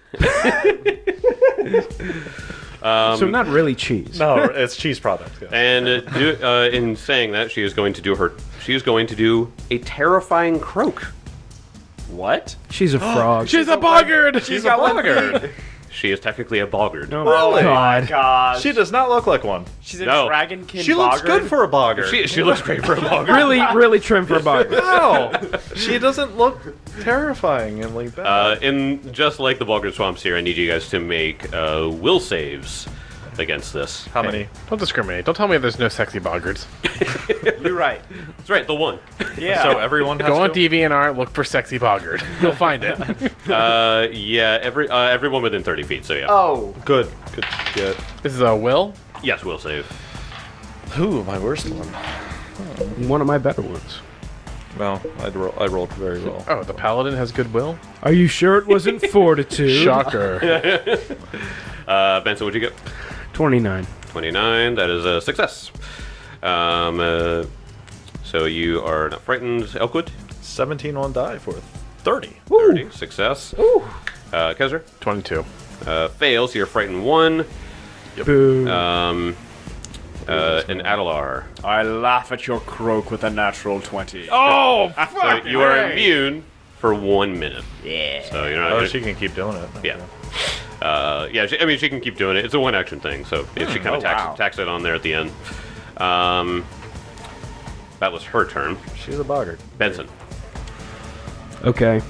so not really cheese. No, it's cheese product. Yeah. and uh, do, uh, in saying that, she is going to do her. She is going to do a terrifying croak. what? She's a frog. She's a boggard. She's got one. She is technically a boggard. oh my god. God. She does not look like one. She's a No. dragonkin. She looks boggart. good for a bogger. She, she looks great for a boggard. Really, really trim for a bug. No, she doesn't look terrifying and like that. Uh, and just like the boggard swamps here, I need you guys to make uh, will saves against this. How many? Don't discriminate. Don't tell me there's no sexy boggards. You're right. That's right, the one. Yeah. So everyone has Go on to? DeviantArt, look for sexy boggard. You'll find it. Uh, yeah, every uh, everyone within thirty feet. So yeah. oh. Good. Good. Good. This is a will. Yes, will save. Ooh, my worst one. One of my better ones. Well, I ro- I rolled very well. Oh, the paladin has good will. Are you sure it wasn't fortitude? Shocker. Uh, Benson, what'd you get? Twenty-nine. twenty-nine. That is a success. Um, uh, so you are not frightened, Elkwood. seventeen on die for thirty. thirty. Success. Ooh. Uh, Kezra. Twenty-two. Uh, fails. So you're frightened one. Boo. Um, uh, and Adelar. I laugh at your croak with a natural twenty. Oh, So you are immune for one minute. Yeah. So you're not. Oh, gonna- she can keep doing it. Yeah. Uh, yeah, she, I mean, she can keep doing it. It's a one action thing, so yeah, she kind Oh, of tacks, wow. tacks it on there at the end. Um, that was her turn. She's a boggart. Benson. Okay.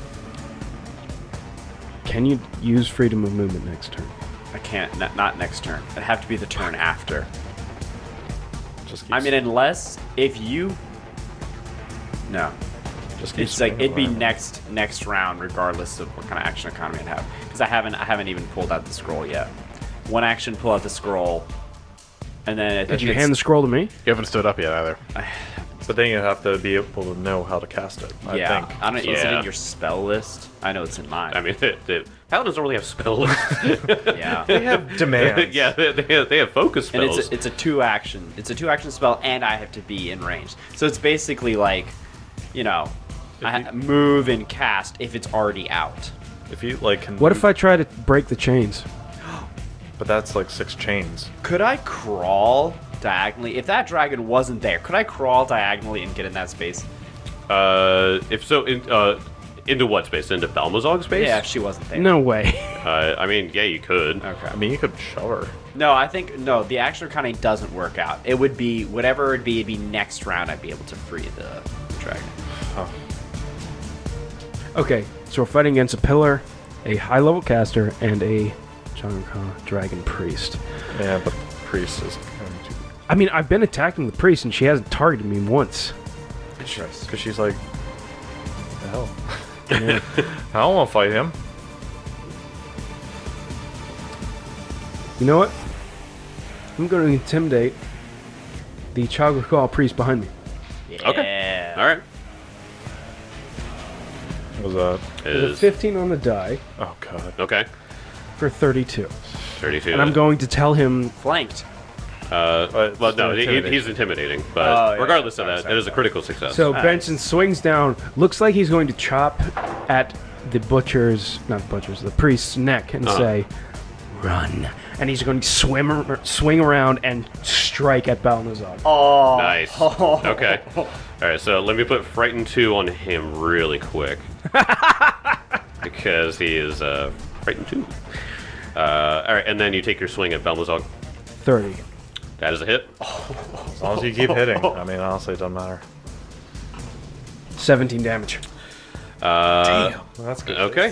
Can you use freedom of movement next turn? I can't. Not, not next turn. It'd have to be the turn after. Just keep I mean, unless if you. No. just keep It's like swinging it'd be around. next next round, regardless of what kind of action economy I'd have. Because I haven't I haven't even pulled out the scroll yet. One action, pull out the scroll, and then Did you hand the scroll to me? you haven't stood up yet either. But then you have to be able to know how to cast it. I yeah. think. I don't. Is it Yeah. in your spell list? I know it's in mine. I mean, the, the paladins don't really have spell lists. yeah. They have demands. yeah, they, they, have, they have focus And spells. it's a, it's a two action. It's a two action spell, and I have to be in range. So it's basically like, you know, I ha- move and cast if it's already out. If you like, can What if I try to break the chains? But that's like six chains. Could I crawl diagonally? If that dragon wasn't there, could I crawl diagonally and get in that space? uh, if so, in, uh, into what space? Into Balmazog space? Yeah, if she wasn't there. No way. Uh, I mean, yeah, you could. Okay. I mean, you could shove her. No, I think no. The action kind of doesn't work out. It would be whatever it'd be. It'd be next round. I'd be able to free the dragon. Okay, so we're fighting against a pillar, a high-level caster, and a Chanka dragon priest. Yeah, but the priest is going to. I mean, I've been attacking the priest, and she hasn't targeted me once. Because she's like, what the hell? I don't want to fight him. You know what? I'm going to intimidate the Chagrakal priest behind me. Yeah. Okay. All right. What was that? There's a Is fifteen on the die Oh god. okay. for thirty-two. thirty-two. And I'm going to tell him, Flanked. Uh, Uh, well, no, he, intimidating. he's intimidating, but Oh, yeah, regardless sorry, of that, sorry, it is a critical success. so Nice. Benson swings down, looks like he's going to chop at the butcher's, not butcher's, the priest's neck and Uh-huh. say, run. And he's going to swim, ar- swing around and strike at Balnazar. Oh. Nice. Okay. All right, so let me put Frightened two on him really quick. Because he is uh, Frightened two. Uh, all right, and then you take your swing at Balmazog. thirty. That is a hit. As long as you keep hitting. I mean, honestly, it doesn't matter. seventeen damage. Uh, Well, that's good. Okay.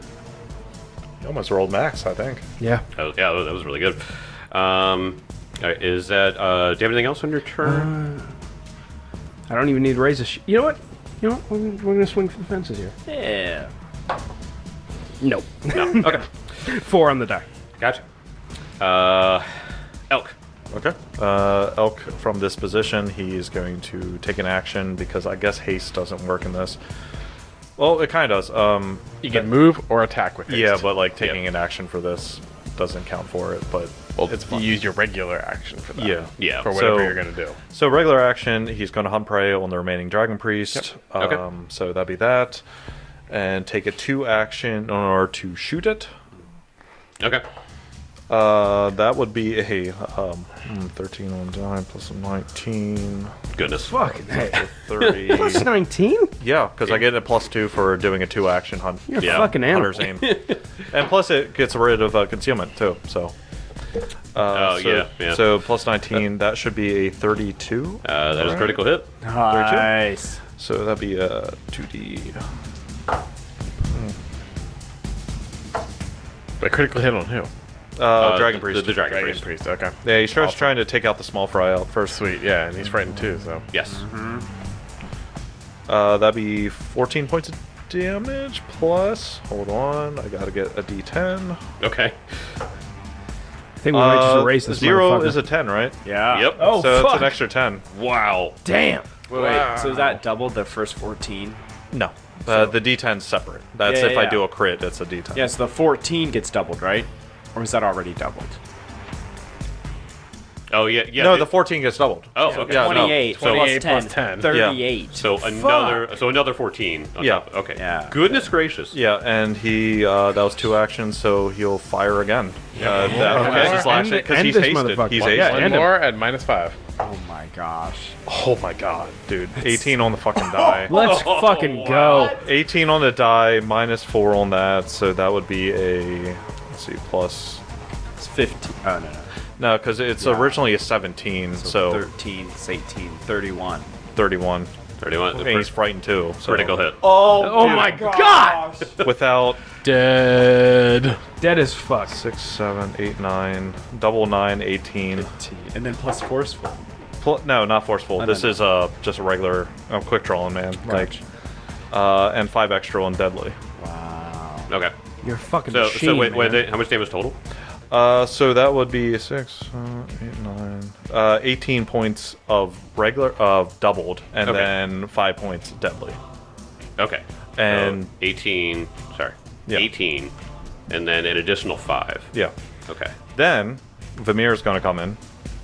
You almost rolled max, I think. Yeah. That was, yeah, that was really good. Um, all right, is that, uh, do you have anything else on your turn? I don't even need to raise a sh- You know what? You know what? We're, we're going to swing for the fences here. Yeah. Nope. No. Okay. Four on the die. Gotcha. Uh, Elk. Okay. Uh, Elk, from this position, he's going to take an action because I guess haste doesn't work in this. Well, it kind of does. Um, You can move or attack with haste. yeah, but like taking an action for this doesn't count for it. But well, it's you fine. use your regular action for that. Yeah. Yeah. For whatever So- you're gonna do. So regular action, he's going to hunt prey on the remaining dragon priest. Okay. Um, so that'd be that, and take a two action in order to shoot it. Okay. Uh, that would be a um, hmm, thirteen on die plus a nineteen. Goodness. Fucking hey. thirty. Plus nineteen? Yeah, because I get a plus two for doing a two action hunt. You're Yeah. a fucking animal. Hunter's aim. And plus it gets rid of uh, concealment too. So. Uh, Oh, so, yeah, yeah. So plus nineteen, that should be a thirty-two. Uh, that is a critical hit. Nice. So that'd be a two D. But critical hit on who? Uh, Uh, Dragon the- Priest. The, the Dragon, Dragon Priest. priest. Okay. Yeah, he starts Awesome. trying to take out the small fry out first. Sweet. Yeah, and he's frightened too. So Yes. Uh, that'd be fourteen points of damage plus. Hold on, I gotta get a D ten. Okay. I think we might just Uh, erase this zero motherfucker. is a ten, right? Yeah. Yep. Oh, so fuck. it's an extra ten. Wow. Damn. Wait, wait. So is that doubled the first fourteen? No, uh, the D ten's separate. That's Yeah, if yeah, I yeah. do a crit, it's a D ten. Yeah, so the fourteen gets doubled, right? Or is that already doubled? Oh, yeah. yeah no, it- the fourteen gets doubled. Oh, okay. Yeah, no. twenty-eight, So- plus ten, plus ten. thirty-eight. So another, so another fourteen. On Yeah. Top. Okay. Yeah. Goodness gracious. Yeah, and he uh, that was two actions, so he'll fire again. Uh, that, Okay. that's his last End- because end he's this hasted. motherfucker. He's One- hasted. yeah, one end him. more at minus five. Oh my gosh. Oh my god, dude! eighteen on the fucking die. Let's fucking go. eighteen on the die, minus four on that, so that would be a let's see, plus It's fifteen. Oh, no, no. no, because it's originally a seventeen, so, thirteen, it's eighteen, thirty-one. thirty-one. thirty-one. And he's frightened too. So. Critical hit. Oh, Oh my god. Without Dead. Dead as fuck. six, seven, eight, nine, double nine, eighteen. And then plus forceful. Pl- no, not forceful. no, this no. is uh just a regular uh, quick drawing man. Like, uh, and five extra on deadly. Wow. Okay. You're a fucking So, machine, so wait, wait, man. how much damage total? Uh, so that would be six, uh, eight, nine, uh, eighteen points of regular, of doubled, and Okay. then five points deadly. Okay. And- So eighteen. Sorry. Yeah. eighteen, and then an additional five. Yeah. Okay. Then Vamir's gonna come in.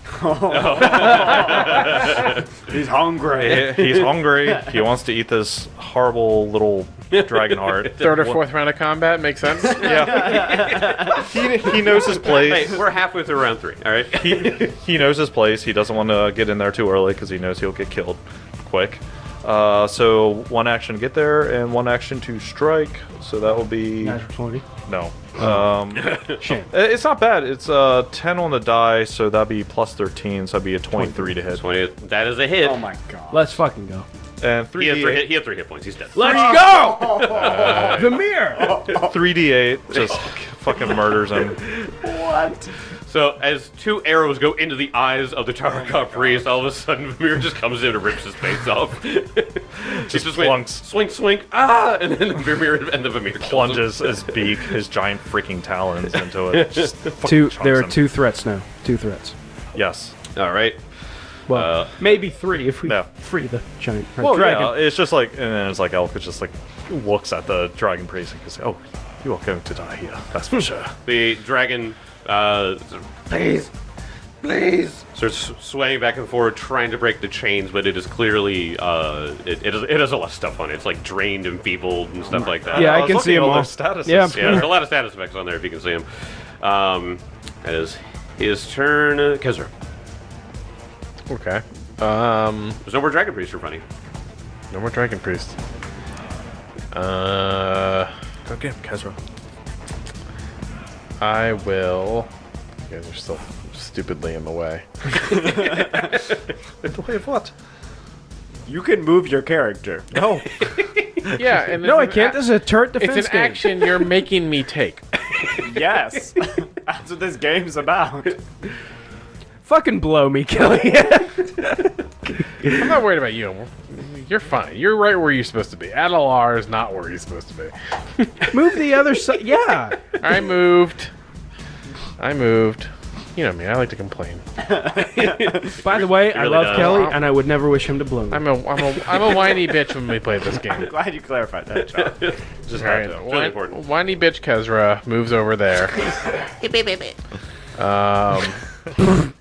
He's hungry. He- He's hungry. He wants to eat this horrible little dragon heart. Third or fourth round of combat makes sense. Yeah. he, he knows his place. Hey, we're halfway through round three. All right. he, he knows his place. He doesn't want to get in there too early because he knows he'll get killed quick. Uh, so one action to get there and one action to strike. So that will be Natural twenty. no. Um, Shame. it's not bad. It's uh ten on the die, so that'd be plus thirteen. So that'd be a twenty-three to hit. twenty. That is a hit. Oh my god. Let's fucking go. And He three had, d three hit, eight. he had three hit points. He's dead. Let's go! Vamir! Three d eight just fucking murders him. So as two arrows go into the eyes of the Tarkov priest, all of a sudden Vamir just comes in and rips his face off. just just went, plunks. swing, swing, ah, and then Vamir and the Vamir kills him. Plunges his beak, his giant freaking talons into it. Just fucking Two. chunks There are him. two threats now. Two threats. Yes. All right. Well, Uh, maybe three if we no. free the giant red Well, dragon. yeah, it's just like, and then it's like Elk just like looks at the dragon priest and goes, "Oh, you are going to die here. That's for sure." The dragon, uh, please, please, starts swaying back and forth, trying to break the chains, but it is clearly, uh, it, it, is, it has a lot of stuff on it. It's like drained, enfeebled, and stuff like that. Yeah, I was can looking see at them all all. their statuses. Yeah. Yeah, there's a lot of status effects on there if you can see them. Um, that is his turn. Uh, Kezra. Okay. Um, There's no more dragon priest for funny. no more dragon priest. Uh, Go get him, Kezra. I will. You guys are still stupidly in the way. The way of what? You can move your character. No. Yeah, and no, I it's an can't. a- This is a turret It's defense an game. action you're making me take. Yes. That's what this game's about. Fucking blow me, Kelly. I'm not worried about you. You're fine. You're right where you're supposed to be. Adalar is not where he's supposed to be. Move the other side. Yeah. I moved. I moved. You know me. I like to complain. By the way, I really love does. Kelly, and I would never wish him to blow me. I'm a I'm a I'm a whiny bitch when we play this game. Glad you clarified that, John. Just All had right, to. It's really whiny, important. whiny bitch Kezra moves over there. Um,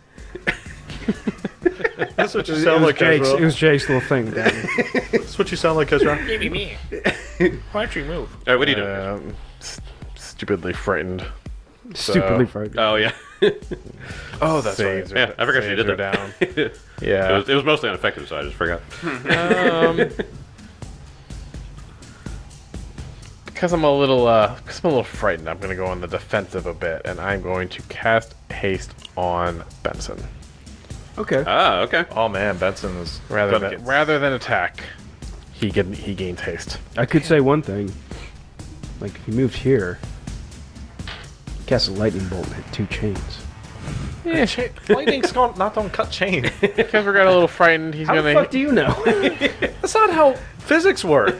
That's what you It sound was like, Jake's, it Kezra. was Jake's little thing. That's what you sound like, Kezra. All right, what are you doing? um, s- stupidly frightened. Stupidly So- frightened. oh yeah. Oh, that's Saves right. her- Yeah, I forgot she saves did her that. down. It Yeah. was, it was mostly ineffective, so I just forgot. Um, because I'm a little, uh, because I'm a little frightened, I'm gonna go on the defensive a bit, and I'm going to cast haste on Benson Okay. Ah, okay. Oh man, Benson is rather gonna than get- rather than attack. He get he gains haste. I could say one thing. Like, if he moved here, cast a lightning bolt and hit two chains. Yeah, lightning's gone, not on cut chain. because we got a little frightened. He's How the gonna. fuck do you know? That's not how physics work.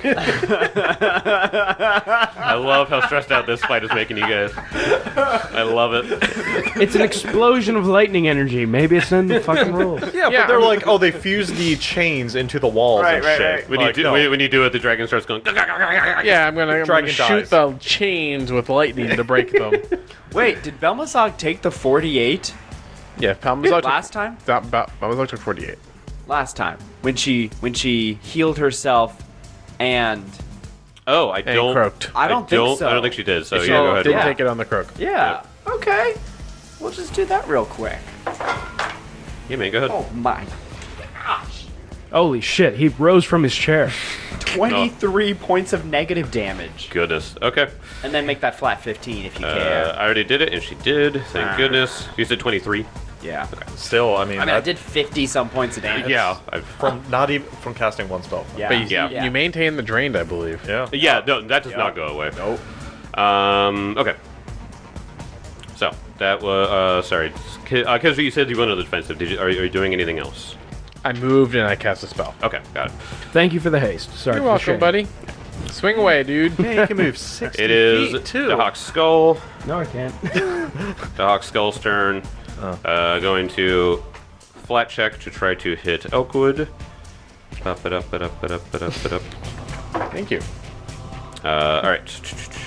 I love how stressed out this fight is making you guys. I love it. It's an explosion of lightning energy. Maybe it's in the fucking rules. Yeah, Yeah, but they're I mean- like, oh, they fuse the chains into the walls Right, and right, shit. right. When you Like, do no. when, when you do it, the dragon starts going. Yeah, I'm gonna, I'm gonna Dragon shoot dies. the chains with lightning to break them. Wait, did Belmazog take the forty-eight Yeah, Palmazog last time? took, Palmazog took forty-eight. Last time when she when she healed herself, and Oh, I And don't. croaked. I don't think don't, so. I don't think she did. So So, yeah, go ahead. Didn't Yeah. take it on the croak. yeah, okay, we'll just do that real quick. Yeah, man, go ahead. Oh my, Holy shit, he rose from his chair. twenty-three points of negative damage, Goodness. Okay. and then make that flat fifteen if you Uh, care. I already did it, and she did. Thank Ah. goodness. You said twenty-three. Yeah. Still, I mean, I mean, I that- did fifty some points of damage. Yeah. I've, from not even from casting one spell. Yeah. But you, Yeah. you maintain the drained, I believe. Yeah. yeah. No, that does not go away. Nope. Um. Okay. So that was. Uh. Sorry. Because you said you went on the defensive. Did you? Are, you- are you doing anything else? I moved and I cast a spell. Okay. Got it. Thank you for the haste. Sorry You're for the welcome, shade. buddy. Swing away, dude. Yeah, you can move sixty It is feet, too. the Hawk's Skull. No, I can't. The Hawk's Skull's turn. Uh, going to flat check to try to hit Elkwood. Up it up it up it up it up it up. Thank you. Uh, all right.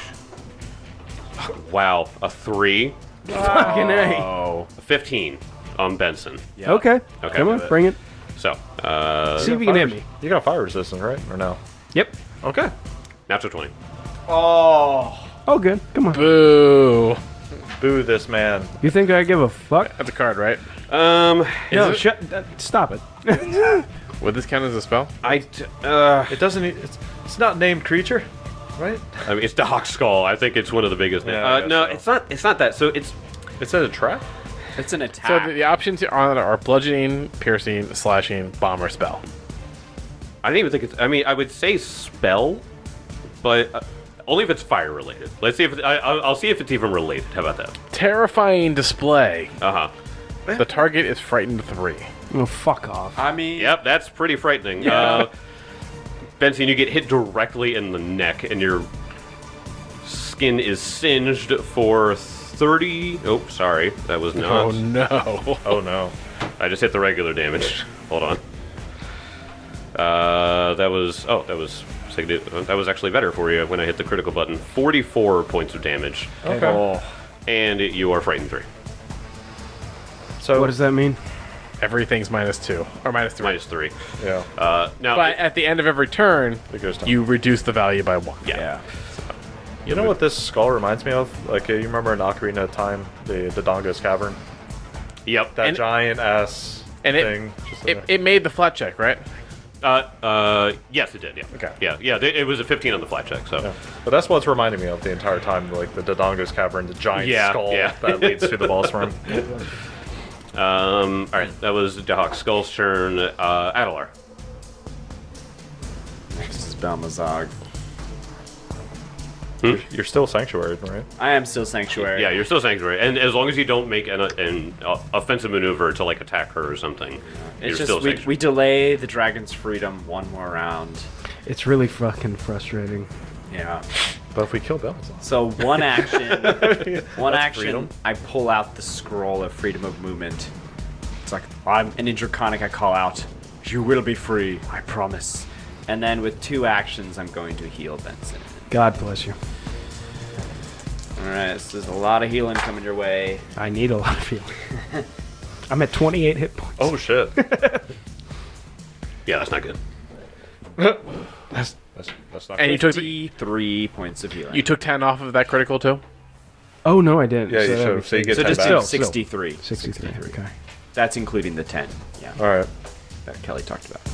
Wow, a three, Fucking A. Oh. a fifteen on Benson. Okay. Okay. Come on, bring it. So, uh, See if you can hit me. You got fire resistance, right? Or no? Yep. Okay. natural twenty. Oh. Oh, good. Come on. Boo. Boo this man. You think I give a fuck? That's a card, right? Um, No, it- shut. Uh, stop it. Would this count as a spell? I, d- uh, It doesn't. e- It's, it's not named creature, right? I mean, it's the Hawk's Skull. I think it's one of the biggest. Yeah, I uh, guess no, so. it's not. It's not that. So it's It said a trap. It's an So attack. the, the options on it are bludgeoning, piercing, slashing, bomb, or spell. I don't even think it's. I mean, I would say spell, but uh, only if it's fire related. Let's see if it, I, I'll, I'll see if it's even related. How about that? Terrifying display. Uh huh. The target is frightened three. Oh, fuck off. I mean, Yep, that's pretty frightening. Uh, Benson, you get hit directly in the neck, and your skin is singed for thirty. Oh, sorry, that was not. Oh no. Oh no. I just hit the regular damage. Hold on. Uh, that was. Oh, that was. That was actually better for you when I hit the critical button. forty-four points of damage, Okay. Oh. and you are frightened three. So What does that mean? Everything's minus two or minus three. Minus three. Yeah. Uh, now, But at the end of every turn, It goes down. you reduce the value by one. yeah. Yeah. You know what this skull reminds me of? Like, uh, you remember in Ocarina of Time, the the Donga's Cavern? Yep. That And- giant ass And it, thing. just in it, there. it made the flat check, right? Uh, uh, yes, it did. Yeah. Okay. Yeah, yeah. It, it was a fifteen on the flat check. So. Yeah. But that's what's reminding me of the entire time, like the Dodongo's Cavern, the giant Yeah, skull yeah. that leads to the boss room. Um. All right. That was Dahak Skull's turn. Uh, Adelar. This is Balmazog. You're, you're still Sanctuary, right? I am still Sanctuary. Yeah, you're still Sanctuary, and as long as you don't make an, an uh, offensive maneuver to like attack her or something, you're It's still just we, Sanctuary. we delay the dragon's freedom one more round. It's really fucking frustrating. Yeah. But if we kill Balmazog. So one action, one That's action, freedom. I pull out the scroll of freedom of movement. It's like I'm an in Draconic. I call out, "You will be free, I promise." And then with two actions, I'm going to heal Benson. God bless you. All right, so there's a lot of healing coming your way. I need a lot of healing. I'm at twenty-eight hit points. Oh shit. yeah, that's not good. that's, that's, that's not And you took the, fifty-three points of healing. you took ten off of that critical too. Oh no, I didn't. Yeah, you that should. makes So you sense. get so ten just back. do Still, still. sixty-three. sixty-three. Okay. That's including the ten. Yeah, Alright. that Kelly talked about.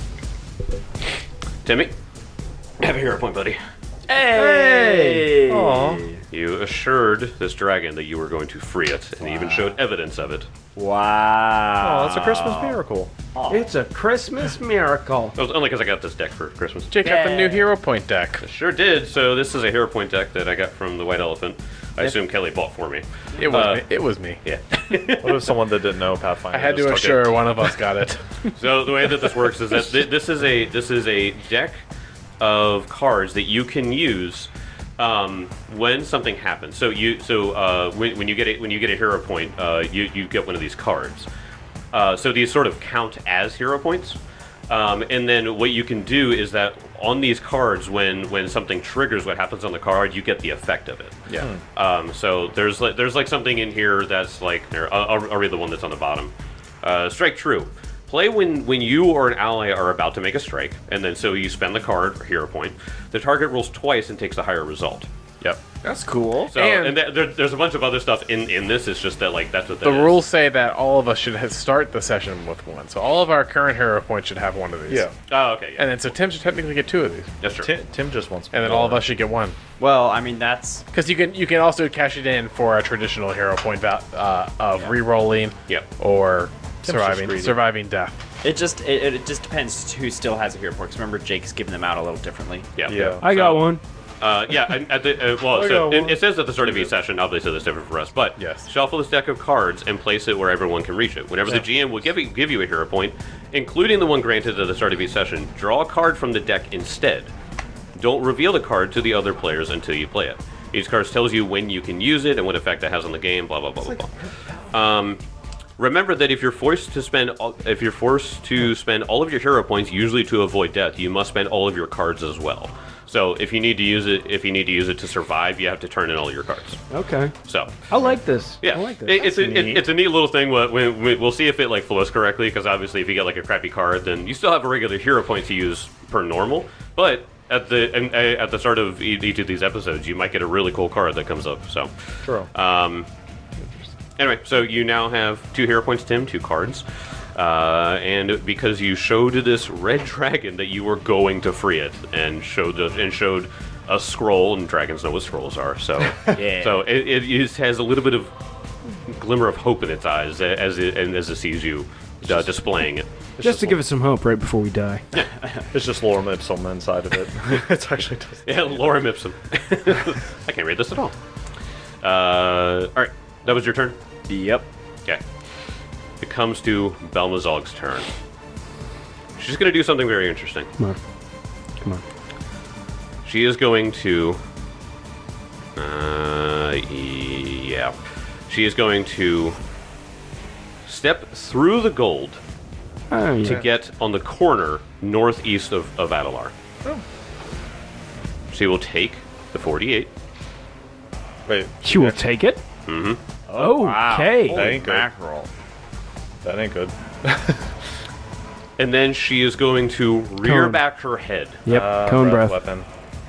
Timmy, have a hero point, buddy. Hey! Aw. You assured this dragon that you were going to free it, and even showed evidence of it. Wow. Oh, it's a Christmas miracle. It's a Christmas miracle. It was only because I got this deck for Christmas. Jake got the new Yeah. hero point deck. Sure did. So this is a hero point deck that I got from the White Elephant. I assume Kelly bought for me. It was Uh, me. It was me. Yeah. What if someone that didn't know Pathfinder I had just to took assure it? one of us got it. So the way that this works is that th- this is a this is a deck of cards that you can use um, when something happens. So you so uh, when, when you get a, when you get a hero point, uh, you you get one of these cards. Uh, so these sort of count as hero points. Um, and then what you can do is that on these cards, when when something triggers what happens on the card, you get the effect of it. Yeah. Um, so there's like there's like something in here that's like here, I'll, I'll I'll read the one that's on the bottom. Uh, strike true. Play when when you or an ally are about to make a strike, and then so you spend the card or hero point. The target rolls twice and takes a higher result. Yep. That's cool. So And- and, th- there, there's a bunch of other stuff in in this. It's just that like that's what that The is. rules say that all of us should have start the session with one. So all of our current hero points should have one of these. Yeah. Oh, okay. Yeah. And then so Tim should technically get two of these. That's true. Tim, Tim just wants. And then all of us should get one. Well, I mean that's Because you can you can also cash it in for a traditional hero point val- uh, of re-rolling Yep. or just surviving greedy. surviving death. it. Just it, it just depends who still has a hero point. 'Cause remember, Jake's giving them out a little differently. Yeah. Yeah. I got So- one. Uh, yeah, and at the uh, well, I so got it, one. it says at the start of each session. Obviously, that's different for us, but Yes. shuffle this deck of cards and place it where everyone can reach it. Whenever the G M will give you, give you a hero point, including the one granted at the start of each session, draw a card from the deck instead. Don't reveal the card to the other players until you play it. Each card tells you when you can use it and what effect it has on the game. Blah blah blah blah blah. Um, remember that if you're forced to spend all, if you're forced to spend all of your hero points, usually to avoid death, you must spend all of your cards as well. So if you need to use it, if you need to use it to survive, you have to turn in all your cards. Okay. So I like this. yeah, I like this. It- it's a, That's it, neat. it's a neat little thing. When, when, when- we'll see if it like flows correctly, because obviously if you get like a crappy card, then you still have a regular hero point to use per normal. But at the and, uh, at the start of e- each of these episodes, you might get a really cool card that comes up. So True. um, anyway, so you now have two hero points, Tim, two cards. Uh, and because you showed this red dragon that you were going to free it, and showed the, and showed a scroll, and dragons know what scrolls are, so Yeah. so it, it is, has a little bit of glimmer of hope in its eyes as it and as it sees you uh, displaying it. Just to give us some hope right before we die. It's just lorem ipsum inside of it. It's actually just Yeah, Lorem Ipsum. I can't read this at all. Uh, all right, that was your turn. Yep. Okay. It comes to Belmazog's turn. She's going to do something very interesting. Come on. Come on. She is going to. Uh, yeah. She is going to step through the gold Oh, yeah. to get on the corner northeast of, of Adalar. She will take the forty-eight. wait. She will take it? Mm-hmm. Oh, wow. okay. That ain't good. Mackerel. That ain't good. And then she is going to rear Cone. back her head. Yep, Uh, cone breath. weapon.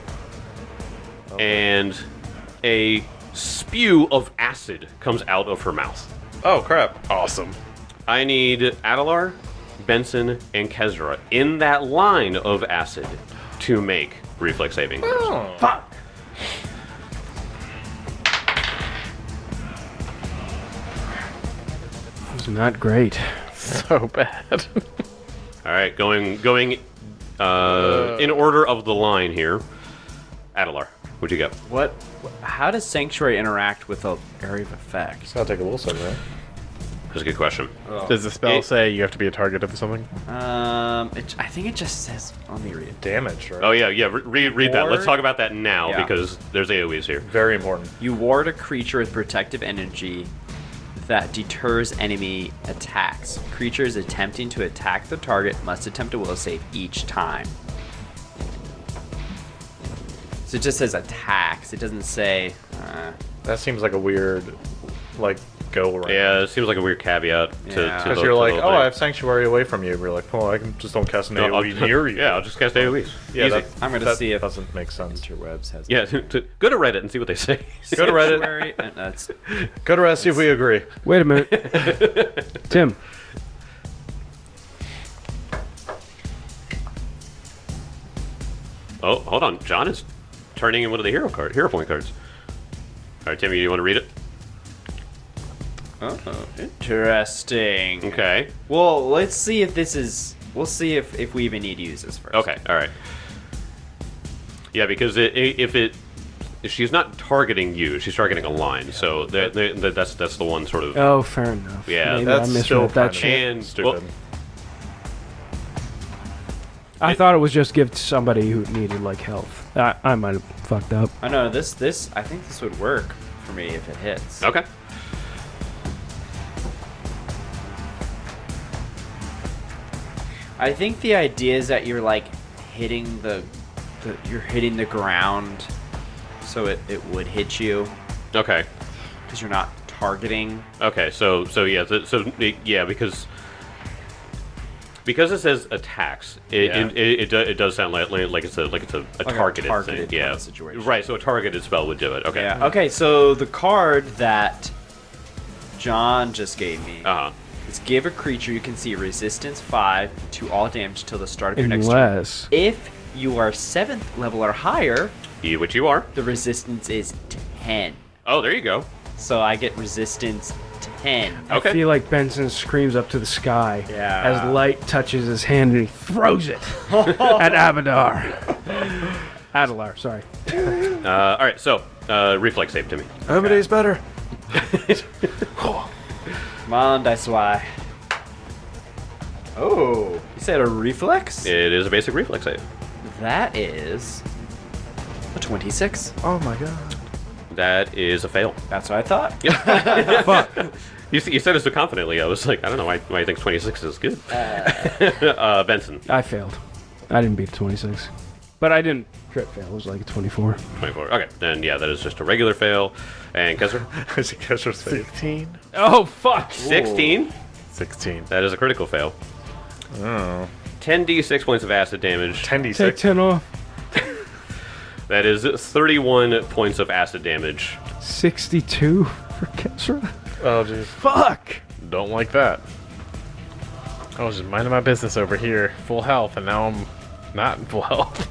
And a spew of acid comes out of her mouth. Oh crap! Awesome. I need Adalar, Benson, and Kezra in that line of acid to make reflex saving throws. Oh. Fuck. It's not great. So bad. All right, going going uh, in order of the line here. Adalar, what'd you get? What? How does Sanctuary interact with a area of effect? It's gotta take a will save, right? That's a good question. Does the spell It- say you have to be a target of something? Um, it, I think it just says. Let me read it. Damage, right? Oh yeah, yeah. Re- read read that. Let's Ward? talk about that now Yeah. because there's AoEs here. Very important. You ward a creature with protective energy that deters enemy attacks. Creatures attempting to attack the target must attempt a will save each time. So it just says attacks. It doesn't say. Uh, That seems like a weird, like, go around. Yeah, it seems like a weird caveat to. Yeah. to Because the- you're to like, the oh, thing. I have sanctuary away from you. We're like, oh, I can just don't cast an No, I'll- AoE near you. Yeah, I'll just cast AoEs. yeah. Easy. That, I'm gonna that see if doesn't make sense. Interwebs has. Yeah, to, to, go to Reddit and see what they say. Go to Reddit. Sanctuary, uh, that's Go to Reddit. See if we agree. Wait a minute. Tim. Oh, hold on. John is turning in one of the hero card, hero point cards. All right, Timmy, you want to read it? oh, interesting. Okay. Well, let's see if this is. We'll see if, if we even need to use this first. Okay. All right. Yeah, because it, i if it, if she's not targeting you, she's targeting a line. So that, that, that's that's the one sort of. Oh, fair enough. Yeah, Maybe that's I still misread that kinda shit. and Stupid. well, I thought it was just give to somebody who needed like health. I, I might have fucked up. I know this. This I think this would work for me if it hits. okay. I think the idea is that you're like hitting the, the you're hitting the ground, so it, it would hit you Okay. because you're not targeting. Okay. So so yeah. So, so yeah because. Because it says attacks, it Yeah. it, it, it, do, it does sound like like it's a like it's a, a a targeted, targeted thing. kind Yeah. of situation. Right. So a targeted spell would do it. Okay. Yeah. Okay. So the card that John just gave me Uh huh. is give a creature you can see resistance five to all damage till the start of your next turn. Unless. If you are seventh level or higher, E, which you are. the resistance is ten. Oh, there you go. So I get resistance ten. Okay. I feel like Benson screams up to the sky Yeah. as light touches his hand and he throws it at Abadar. Adalar, sorry. Uh, all right. So uh, reflex save to me. Everybody's better. Come on, Dice Y. Oh, you said a reflex? It is a basic reflex save. That is A twenty-six. Oh my god. That is a fail. That's what I thought. Fuck. You, s- you said it so confidently. I was like, I don't know why, why I think twenty-six is good. Uh, Benson, I failed. I didn't beat twenty-six. But I didn't crit fail. It was like a twenty-four. twenty-four. Okay, then yeah, that is just a regular fail. And Kessler, I see Kesher's face. sixteen. Oh, fuck. sixteen. sixteen. That is a critical fail. Oh. ten d six points of acid damage. ten d Take six. ten off. That is thirty-one points of acid damage. sixty-two for Kesra. Oh, jeez. Fuck. Don't like that. I was just minding my business over here, full health, and now I'm not in full health.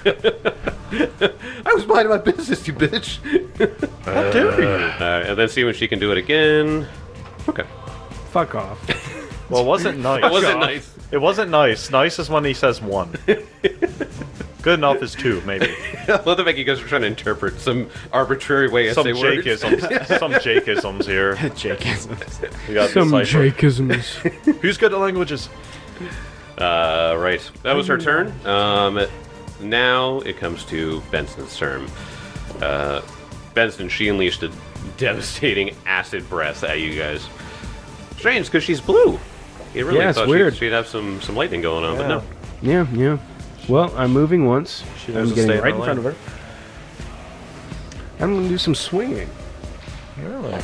I was minding my business, you bitch. How dare you? Uh, and then see when she can do it again. Okay. Fuck off. Well, it wasn't nice. That wasn't nice. It wasn't nice. Nice is when he says one. Good enough is two, maybe. I love the fact you guys are trying to interpret some arbitrary way I Some say words. Jake-isms. Some Jake-isms here. Jake-isms. We got Some decipher. Jake-isms. Who's good at languages? Uh, right. That was her turn. Um, now it comes to Benson's turn. Uh, Benson, she unleashed a devastating acid breath at you guys. Strange, because she's blue. You really Yeah, it's thought weird. She'd, she'd have some, some lightning going on, but no. Yeah, yeah. Well, I'm moving once. She I'm knows to getting stay in right her in front of lane. her. I'm gonna do some swinging. Really?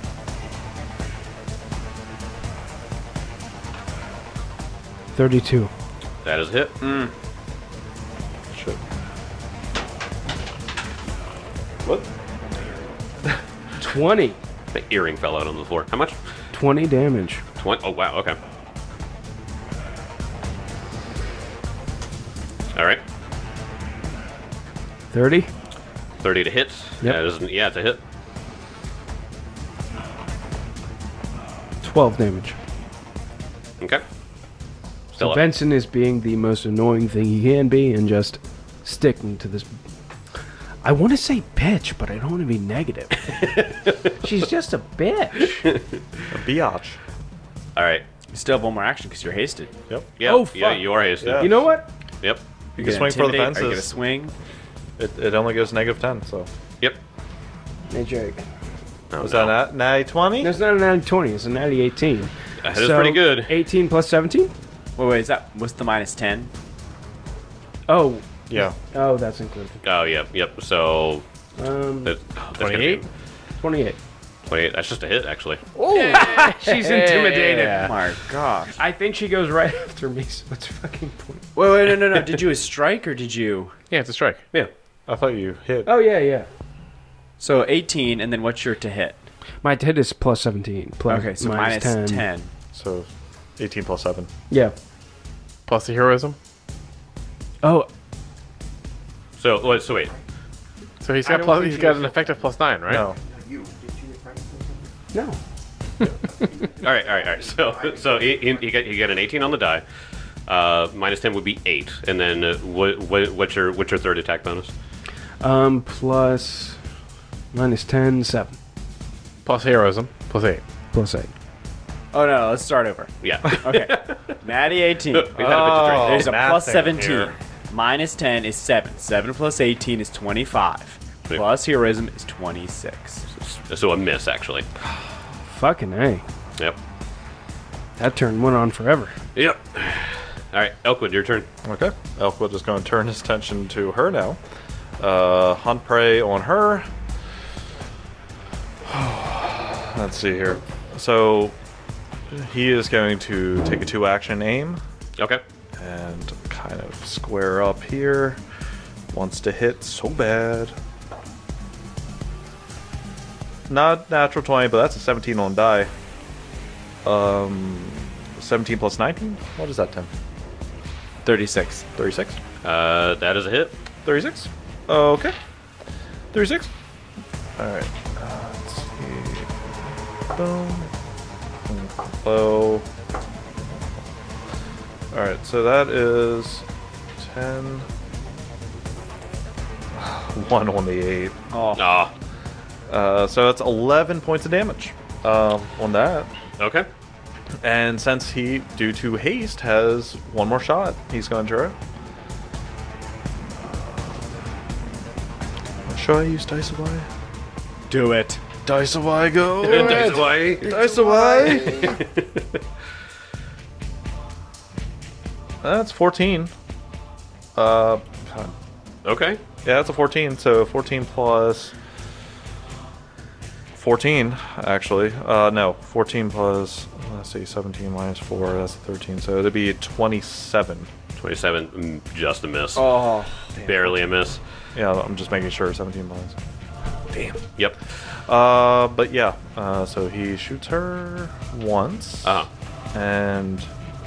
thirty-two. That is a hit. Shit. What? twenty. The earring fell out on the floor. How much? twenty damage. twenty. Oh, wow. Okay. All right. thirty. thirty to hit. Yep. That is, yeah, it's a hit. twelve damage. Okay. So Still up. Benson is being the most annoying thing he can be and just sticking to this. I want to say bitch, but I don't want to be negative. She's just a bitch. A biatch. All right. You still have one more action because you're hasted. Yep. Yeah, Oh, yeah, fuck. you are hasted. Yeah. You know what? Yep. You You're can gonna swing for the intimidate? Are you gonna fences. swing? It, it only goes negative ten, so. Yep. Hey, Jake. Oh, Was no. that a natty twenty? That's not a natty twenty, it's a natty eighteen. That is pretty good. eighteen plus seventeen? Wait, wait, is that what's the minus ten? Oh, Yeah. oh, that's included. Oh, yep, yep. So Um, that, that's gonna be twenty-eight? twenty-eight. twenty-eight. That's just a hit, actually. She's intimidated. Oh my gosh. I think she goes right after me, so it's fucking point. Wait, wait, no, no, no. Did you a strike or did you? Yeah, it's a strike. Yeah. I thought you hit. Oh, yeah, yeah. So eighteen, and then what's your to hit? My hit is plus seventeen. Plus Okay, so minus minus ten. So eighteen plus seven. Yeah. Plus the heroism. Oh, So, wait, so wait. So he's I got don't plus, think he's he got was- an effective plus nine, right? No. no. All right, all right, all right. So, so he, he, he got he got an eighteen on the die. Uh, minus ten would be eight, and then uh, what, what what's your what's your third attack bonus? Um, plus minus ten, seven. Plus heroism. Plus eight. Plus eight. Oh no, let's start over. Yeah. Okay, Natty eighteen. We've had a bit to drink. There's a math plus thing seventeen. here. Minus ten is seven. seven plus eighteen is twenty-five. Wait. Plus heroism is twenty-six. So a miss, actually. Fucking A. Yep. That turn went on forever. Yep. All right, Elkwood, your turn. Okay. Elkwood is going to turn his attention to her now. Uh, hunt prey on her. Let's see here. So he is going to take a two action aim Okay. and kind of square up here. Wants to hit so bad. Not natural twenty, but that's a seventeen on die. Um, seventeen plus nineteen? What is that, Tim? thirty-six. thirty-six? Uh, that is a hit. thirty-six? Okay. thirty-six? Alright. Uh, let's see. Boom. Low. Alright, so that is ten. one on the eight. Oh, Ah. Uh, so that's eleven points of damage um, on that. Okay. And since he, due to haste, has one more shot, he's going to try. Should I use Dice Away? Do it. Dice Away, go! That's why. Dice Away! That's fourteen. Uh, Okay. yeah, that's a fourteen. So fourteen plus fourteen, actually. Uh, no, fourteen plus. Let's see, seventeen minus four. That's thirteen. So it'd be twenty-seven. twenty-seven, mm, just a miss. Oh, Barely a miss. Yeah, I'm just making sure. seventeen plus. Yep. Uh, but yeah. Uh, so he shoots her once, Uh and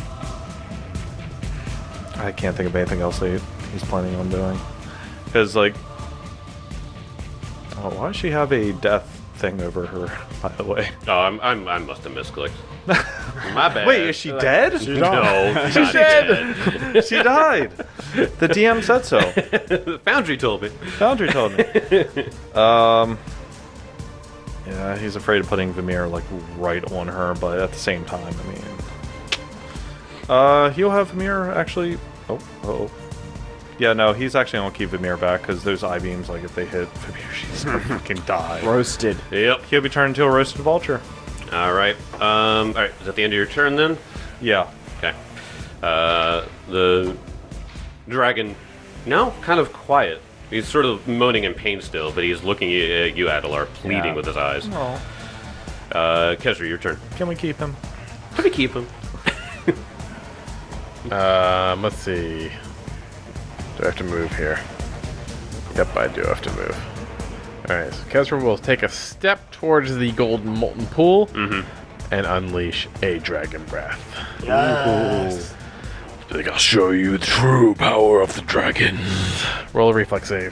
I can't think of anything else that he's planning on doing. Because, like, oh, why does she have a death thing over her, by the way? Oh, I'm, I'm, I must have misclicked. My bad. Wait, is she dead? No, She's not dead. She died. The D M said so. dead. Foundry told me. Foundry told me. Um, yeah, he's afraid of putting Vimir, like, right on her, but at the same time, I mean... Uh, he'll have Vimir, actually... Oh, oh. Yeah, no, he's actually gonna keep Vimir back, because those I-beams, like, if they hit Vimir, she's gonna fucking die. Roasted. Yep. He'll be turned into a roasted vulture. All right. Um. All right. Is that the end of your turn then? Yeah. Okay. Uh. The dragon, now kind of quiet. He's sort of moaning in pain still, but he's looking at you, Adelar, pleading Yeah. with his eyes. Oh, Uh, Kesra, your turn. can we keep him? Let me keep him. Um, let's see. Do I have to move here? Yep, I do have to move. Alright, so Kesra will take a step towards the golden molten pool and unleash a dragon breath. Yes. I think I'll show you the true power of the dragon. Roll a reflex save.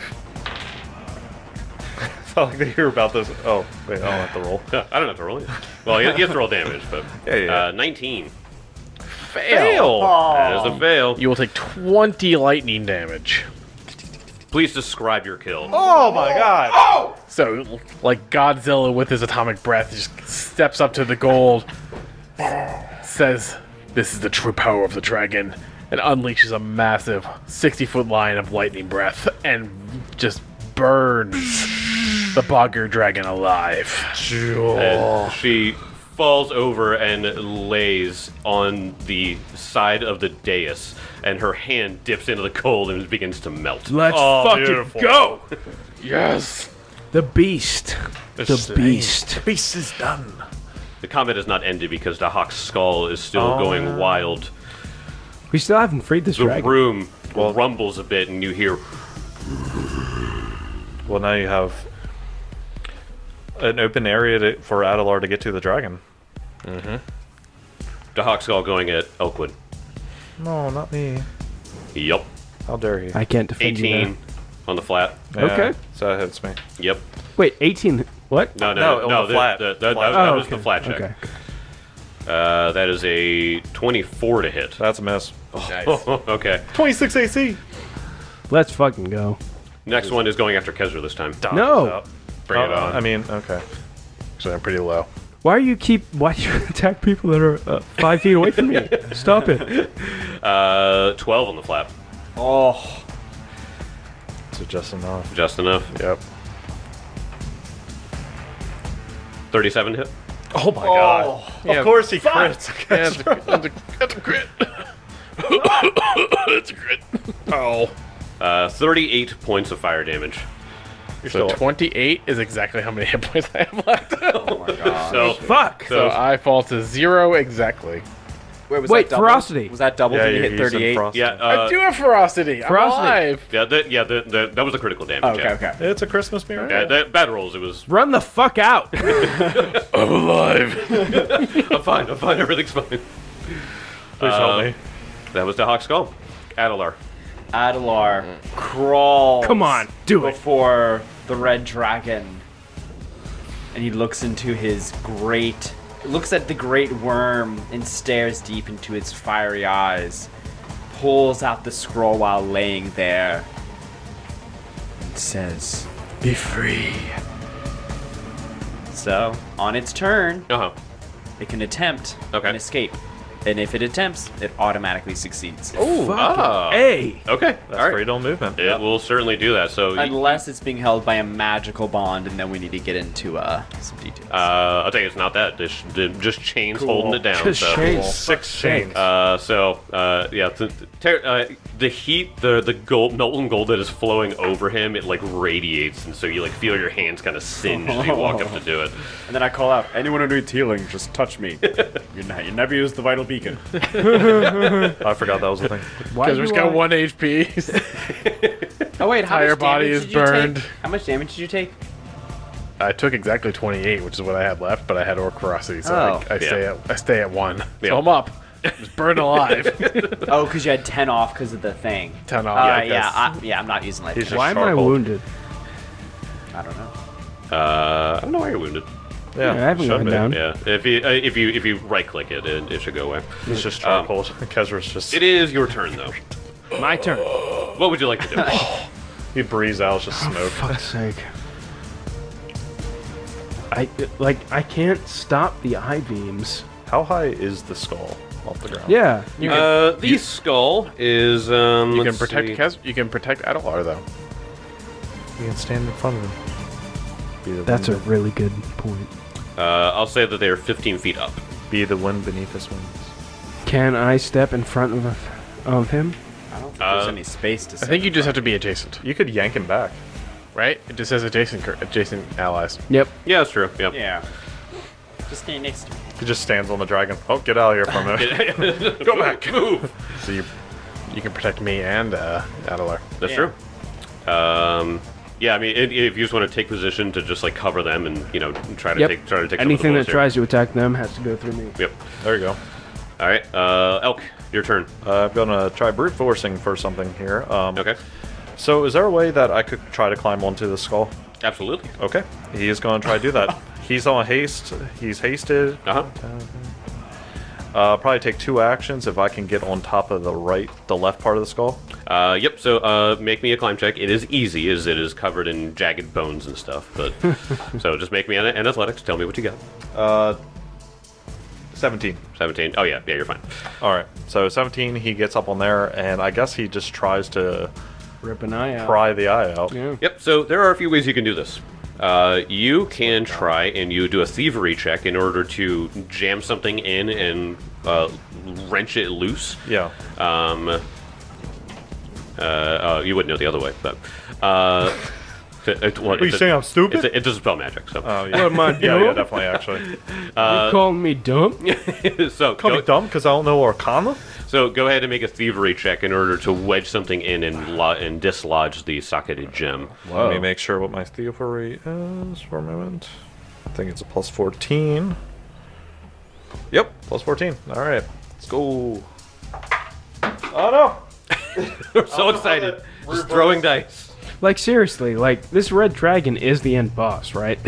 I felt like they hear about this. Oh, wait, I don't have to roll. I don't have to roll it. Well, you you have to roll damage, but Yeah, yeah. Uh, nineteen. Fail! That is a fail. You will take twenty lightning damage. Please describe your kill. Oh my god! So, like Godzilla with his atomic breath just steps up to the gold, says, "This is the true power of the dragon," and unleashes a massive sixty-foot line of lightning breath and just burns the Bogger dragon alive. And she falls over and lays on the side of the dais, and her hand dips into the cold and begins to melt. Let's Oh, fucking beautiful. go! Yes! The beast. The beast. Beast is done. The combat is not ended because the Hawk's skull is still Oh. going wild. We still haven't freed this The dragon. room rumbles a bit, and you hear Well, now you have an open area to, for Adelar to get to the dragon. the Hawk skull going at Elkwood. No, not me. Yep. How dare he? I can't defend you eighteen on the flat. Yeah, Okay. So that hits me. Yep. there. Wait, eighteen. What? No, no, No, no. on no the the, flat. the- the- Flat. that, that Oh, was the okay. flat check. Okay. Uh, that is a twenty-four to hit. That's a miss. Okay. twenty-six A C. Let's fucking go. Next one is going after Kesra this time. No. Bring it Uh, on. I mean, okay. Actually, I'm pretty low. Why do you keep? Why do you attack people that are uh, five feet away from me? Stop it. Uh, twelve on the flap. Oh, So just enough. Just enough. Yep. thirty-seven hit. Oh my god. Yeah, Of course he crits. Yeah, that's, a, that's, a, that's a crit. That's a crit. Oh. Uh, thirty-eight points of fire damage. You're So still twenty-eight is exactly how many hit points I have left. oh my god. So, Fuck. So I fall to zero exactly. Wait, was Wait, that doubled? ferocity. Was that double? yeah, Did you you're hit using thirty-eight? frost. yeah, uh, I do have ferocity. I'm Ferocity. alive. yeah, that, yeah, the, the, that was the critical damage. Oh, okay, yeah. okay. It's a Christmas miracle. Yeah, that, bad rolls. It was. Run the fuck out. I'm alive. I'm fine. I'm fine. Everything's fine. Please Uh, help me. That was the Hawk skull. Adelar. Adelar crawls. Come on, do it. before the red dragon, and he looks into his great, looks at the great worm and stares deep into its fiery eyes. Pulls out the scroll while laying there, and says, "Be free." So, on its turn, Uh huh. it can attempt Okay. an escape. And if it attempts, it automatically succeeds. Ooh, ah. Hey! Okay, That's all right. freedom movement. It will certainly do that. So, y- Unless it's being held by a magical bond, and then we need to get into uh, some details. uh, I'll tell you, it's not that. Just, just chains holding it down. Just so. chains. Six chains. Uh, so, uh, yeah, the, the, uh, the heat, the the gold, molten gold that is flowing over him, it like radiates, and so you like feel your hands kind of singe as you walk up to do it. And then I call out, anyone who needs healing, just touch me. you, ne- you never use the vital beacon. I forgot that was the thing. Why Because we've do got I- one H P. oh wait, how entire much body damage is did you burned. take? How much damage did you take? I took exactly twenty-eight, which is what I had left, but I had orc ferocity, so Oh. I, I stay Yeah. at I stay at one. Yeah. So I'm up. Just burned alive. Oh, because you had ten off because of the thing. ten off. Uh, yeah, yeah, because- I, yeah, I'm not using life. He's damage. just Why am I charcoal. wounded? I don't know. Uh, I don't know why you're wounded. Yeah, I haven't should gone be. down. Yeah, if you uh, if you if you right click it, it, it should go away. It's just charcoal. Kezra's just. It is your turn though. My turn. What would you like to do? He breathes out, it's just smoke. Fuck's sake. I like I can't stop the eye beams. How high is the skull off the ground? Yeah. You can, Uh, the skull is um. you can let's protect see. Kez, you can protect Adelar though. You can stand in front of him. Be the That's a wind, really good point. Uh, I'll say that they are fifteen feet up. be the wind beneath his wings. Can I step in front of of him? I don't think there's Uh, any space to. I think you just have to be adjacent, You could yank him back. right? It just says adjacent cur- adjacent allies. Yep. Yeah, that's true. Yep. Yeah. Just stay next to me. He just stands on the dragon. Oh, get out of here for a minute. Go back. Move. So you you can protect me and uh, Adelar. That's Yeah. true. Um. Yeah, I mean, if, if you just want to take position to just like cover them and you know try to Yep. take try to take some of the Anything blows that here. tries to attack them has to go through me. Yep. There you go. All right. Uh, Elk, your turn. Uh, I'm gonna try brute forcing for something here. Um, Okay. So, is there a way that I could try to climb onto the skull? Absolutely. Okay. He is gonna try to do that. He's on haste. He's hasted. Uh huh. Uh, probably take two actions if I can get on top of the right, the left part of the skull. Uh, yep. So, uh, make me a climb check. It is easy, as it is covered in jagged bones and stuff. But so, just make me an, an athletics. Tell me what you got. Uh, seventeen. Seventeen. Oh yeah, yeah, you're fine. All right. So seventeen, he gets up on there, and I guess he just tries to Rip an eye out. pry the eye out. Yeah. Yep. So there are a few ways you can do this. Uh, you can try and you do a thievery check in order to jam something in and uh, wrench it loose. Yeah. Um, uh, uh, you wouldn't know the other way, but uh, it, it, well, Are you it's a- saying I'm stupid? It's a, it does spell magic, so Oh yeah. What am I yeah, yeah, doing? definitely. Actually, You calling me dumb? so call go, me dumb because I don't know Arcana. so go ahead and make a thievery check in order to wedge something in and lo- and dislodge the socketed gem. Let me make sure what my thievery is for a moment. I think it's a plus fourteen. Yep, plus fourteen. All right, let's go. Oh no! We're so excited, just throwing dice. Like seriously, like this red dragon is the end boss, right?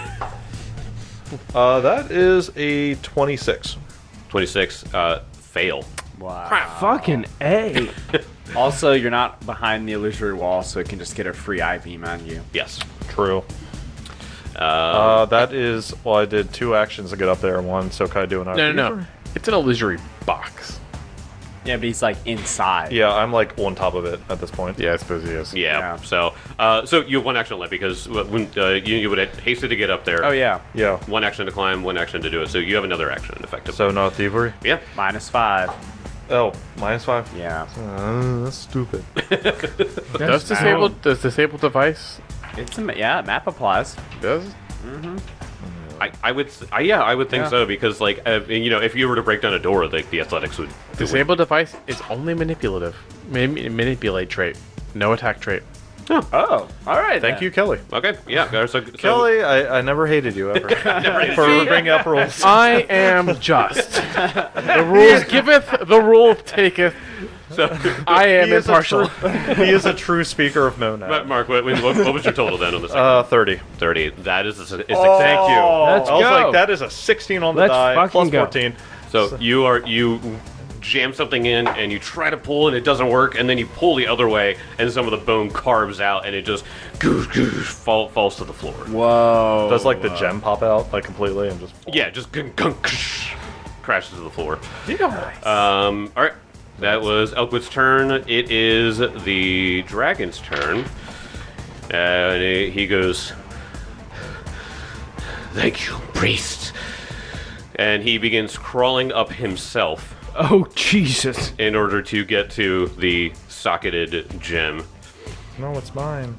Uh, that is a twenty-six. Twenty-six. Uh, fail. Wow. Fucking A. Also, you're not behind the illusory wall, so it can just get a free eye beam on you. Yes. True. Uh, Uh, that is. Well, I did two actions to get up there. One, so can I do another? No, no, no. It's an illusory box. Yeah, but he's like inside. Yeah, I'm like on top of it at this point. Yeah, I suppose he is. yeah. Yeah. So, uh, so you have one action left because when uh, you, you would have hasted to get up there. Oh yeah. Yeah. One action to climb, one action to do it. So you have another action, effectively. So no thievery. yeah. Minus five. Oh, minus five. Yeah. Uh, that's stupid. Does disabled does disabled device It's a ma- yeah. Map applies. does? I, I would. s- I, yeah, I would think Yeah. so because, like, uh, you know, if you were to break down a door, like the athletics would. Disabled device is only manipulative. Mani- manipulate trait, no attack trait. Oh, all right. Thank you, Kelly. Okay. Yeah. So, so, Kelly, I, I never hated you ever for bringing up rules. I am just. The rules giveth, the rule taketh. So, I am He is a impartial. true- he is a true speaker of Monad. but Mark, what, what, what was your total then on the second? Uh, thirty. Thirty. That is a, su- it's Oh, a thank you. Let's I was go. like, that is a sixteen on the Let's die, fucking plus go. fourteen. So you are you jam something in and you try to pull and it doesn't work, and then you pull the other way and some of the bone carves out and it just goosh, goosh, fall, falls to the floor. Whoa. Does like the gem pop out like completely and just Yeah, just gunk, gunk, ksh. crashes to the floor. Um, all right, that was Elkwood's turn. It is the dragon's turn, and he he goes, "Thank you, priest," and he begins crawling up himself Oh, Jesus. in order to get to the socketed gem. No, it's mine.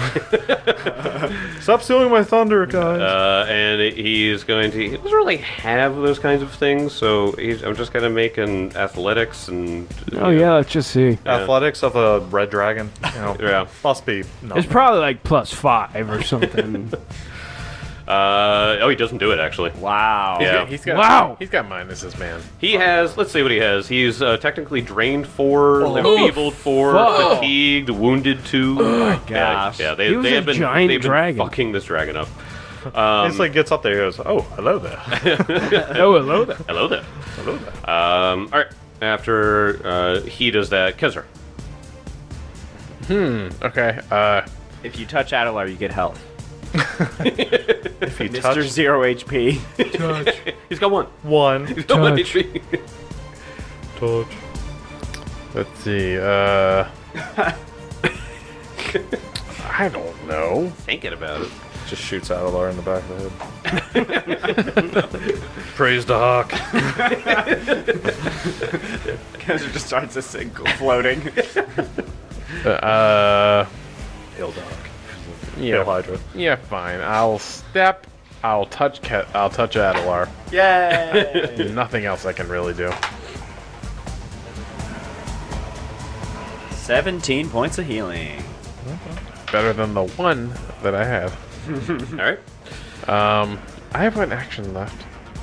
Stop stealing my thunder, guys. Uh, and he is going to. He doesn't really have those kinds of things, so he's, I'm just going to make an athletics and. Oh, yeah, let's just see. Athletics of a red dragon. You know, Yeah. must be. No. It's probably like plus five or something. Uh, oh, he doesn't do it actually. Wow. Yeah. He's got Wow. He's got minuses, man. He has. Let's see what he has. He's uh, technically drained four, enfeebled four, fuck. fatigued, wounded two. Oh my gosh. Yeah, they, He was they a have been. giant they've been dragon. fucking this dragon up. Um, He's like gets up there. He goes, "Oh, hello there." Oh, hello there. hello there. Hello there. Um, all right. After uh, he does that, Kezar. Okay. Uh, If you touch Adelar, you get health. If you Mister touch Zero H P. He's got one. one, He's got one Touch. H P. touch. let's see. Uh, I don't know. Thinking about it. Just shoots Adelar in the back of the head. Praise the hawk. Kezar just starts to sink, floating. Uh, Hail dog. yeah, Hail Hydra. yeah, fine. I'll step. I'll touch. Ke- I'll touch Adelar. Yay! Nothing else I can really do. seventeen points of healing. Better than the one that I had. All right. Um, I have one action left.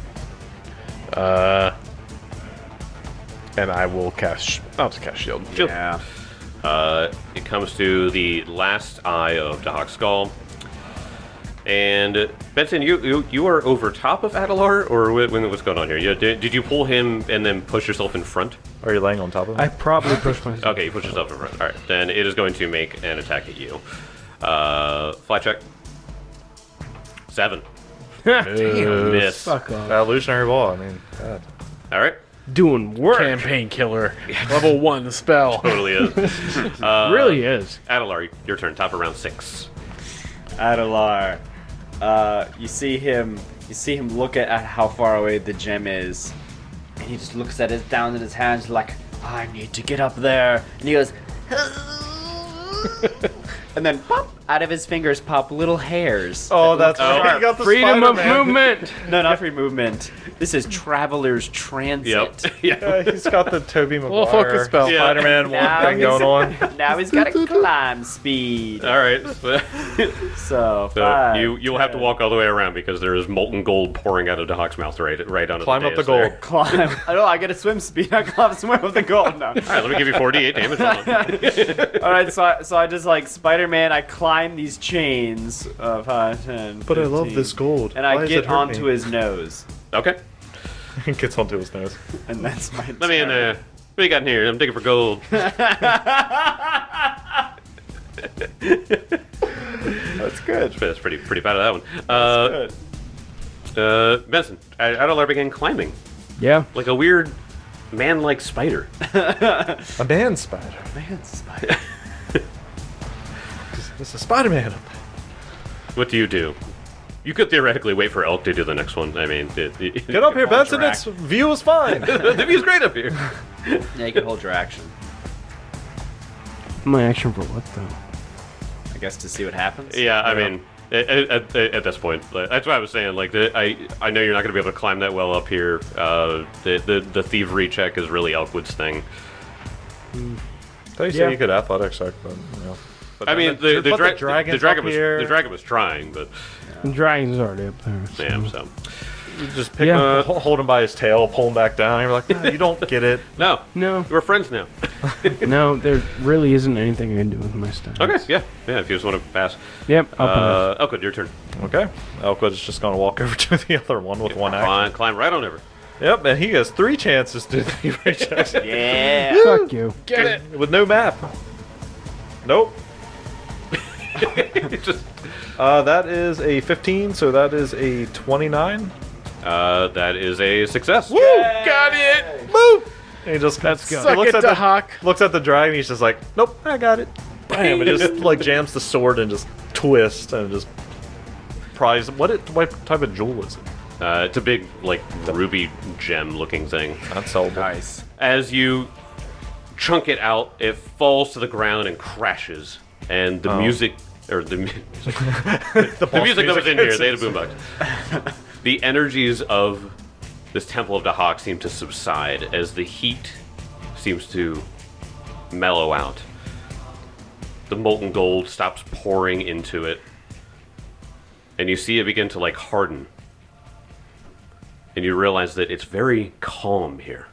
Uh, and I will cast. Sh- I'll just cast shield. Shield. Yeah. Uh, it comes to the last eye of Dahak's skull. And Benson, you, you you are over top of Adelar, or wh- when what's going on here? You, did, did you pull him and then push yourself in front? Are you laying on top of him? I probably pushed myself. Okay, you push yourself in front. All right, then it is going to make an attack at you. Uh, fly check. Seven. Damn. Miss. Fuck off. That illusionary ball. I mean, God. All right, Doing work. Campaign killer. Level one spell. totally is. Uh, really is. Adelar, your turn. Top of round six. Adelar. Uh, you see him. You see him look at, at how far away the gem is, and he just looks at it down in his hands like, "I need to get up there." And he goes, and then pop out of his fingers pop little hairs. Oh, that's Oh. right. You got the Freedom of Spider-Man. movement. No, not free movement. This is Traveler's Transit. Yep. yeah. Yeah, he's got the Tobey Maguire Little focus spell. Yeah. Spider-Man one Now thing he's- going on. Now he's got a climb speed. All right. So, So, so five, you you'll have to ten. walk all the way around because there is molten gold pouring out of Dahak's mouth right right onto Climb the up the dais goal. there. Climb. I know. I get a swim speed. I climb swim with the gold now. All right, let me give you forty-eight damage. Hold on. All right, so I, so I just like Spider-Man. I climb these chains of uh, ten. But I love fifteen, this gold. and I Why does get it hurt onto me? his nose, Okay. He gets onto his nose. and that's my. Let me in there. What you got in here? I'm digging for gold. That's good. That's pretty pretty bad at that one. Uh, Good. uh, Benson, Adelar began climbing Yeah. like a weird man-like spider. A man spider. Man, Spider. This is Spider-Man. What do you do? You could theoretically wait for Elk to do the next one. I mean, it, it, Get up here, Hold Benson. your Its view is fine. the view's great up here. Yeah, you can hold your action. My action for what though? I guess to see what happens. Yeah, I mean, at, at, at this point, like, that's what I was saying. Like, the, I I know you're not going to be able to climb that well up here. Uh, the, the the thievery check is really Elkwood's thing. They say Yeah. you could athletics check, but you know. But I mean, the, the, but dra- the dragon's the dragon up was here. the dragon was trying, but The dragon's already up there. so- yeah. So You just pick Yeah. him, ho- hold him by his tail, pull him back down. You're like, "No, you don't get it. no, No, we're friends now. no, there really isn't anything I can do with my stats. Okay, yeah, yeah. If you just want to pass, Yep, I'll pass. uh, Elkwood, your turn. Okay. Elkwood is just going to walk over to the other one with one action. Climb, climb right on over. Yep, and he has three chances to do the checks Yeah. Fuck you. Get it. with no map. Nope. just Uh, that is a fifteen, so that is a twenty-nine. Uh, that is a success. Woo! Got it! Woo! And he just Let's go. he Suck looks it, at the Dahak. looks at the dragon. He's just like, nope, I got it. Bam! And just like jams the sword and just twists and just pries. What it, what type of jewel is it? Uh, it's a big, like, ruby gem-looking thing. Not sellable. Nice. As you chunk it out, it falls to the ground and crashes. And the Oh. music, or the, mu- The, the music that was in here, they had a hits. boombox. The energies of this Temple of Dahak seem to subside as the heat seems to mellow out. The molten gold stops pouring into it. And you see it begin to, like, harden. And you realize that it's very calm here.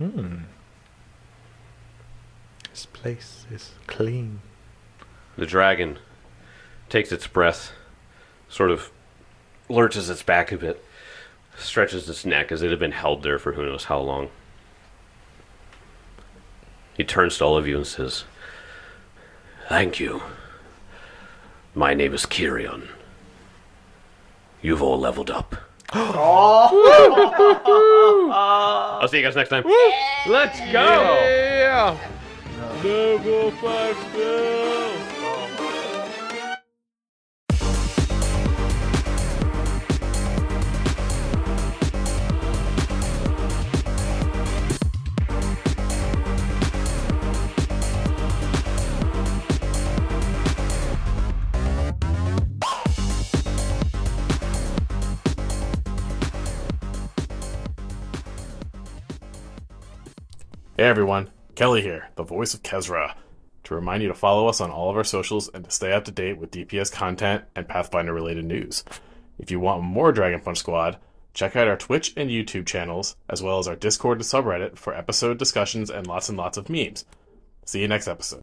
This place is clean. The dragon takes its breath, sort of lurches its back a bit, stretches its neck as it had been held there for who knows how long. He turns to all of you and says, "Thank you. My name is Kyrion. You've all leveled up." I'll see you guys next time. Let's go. Yeah! Level five spell. Hey everyone, Kelly here, the voice of Kezra. To remind you to follow us on all of our socials and to stay up to date with D P S content and Pathfinder related news. If you want more Dragon Punch Squad, check out our Twitch and YouTube channels, as well as our Discord and subreddit for episode discussions and lots and lots of memes. See you next episode.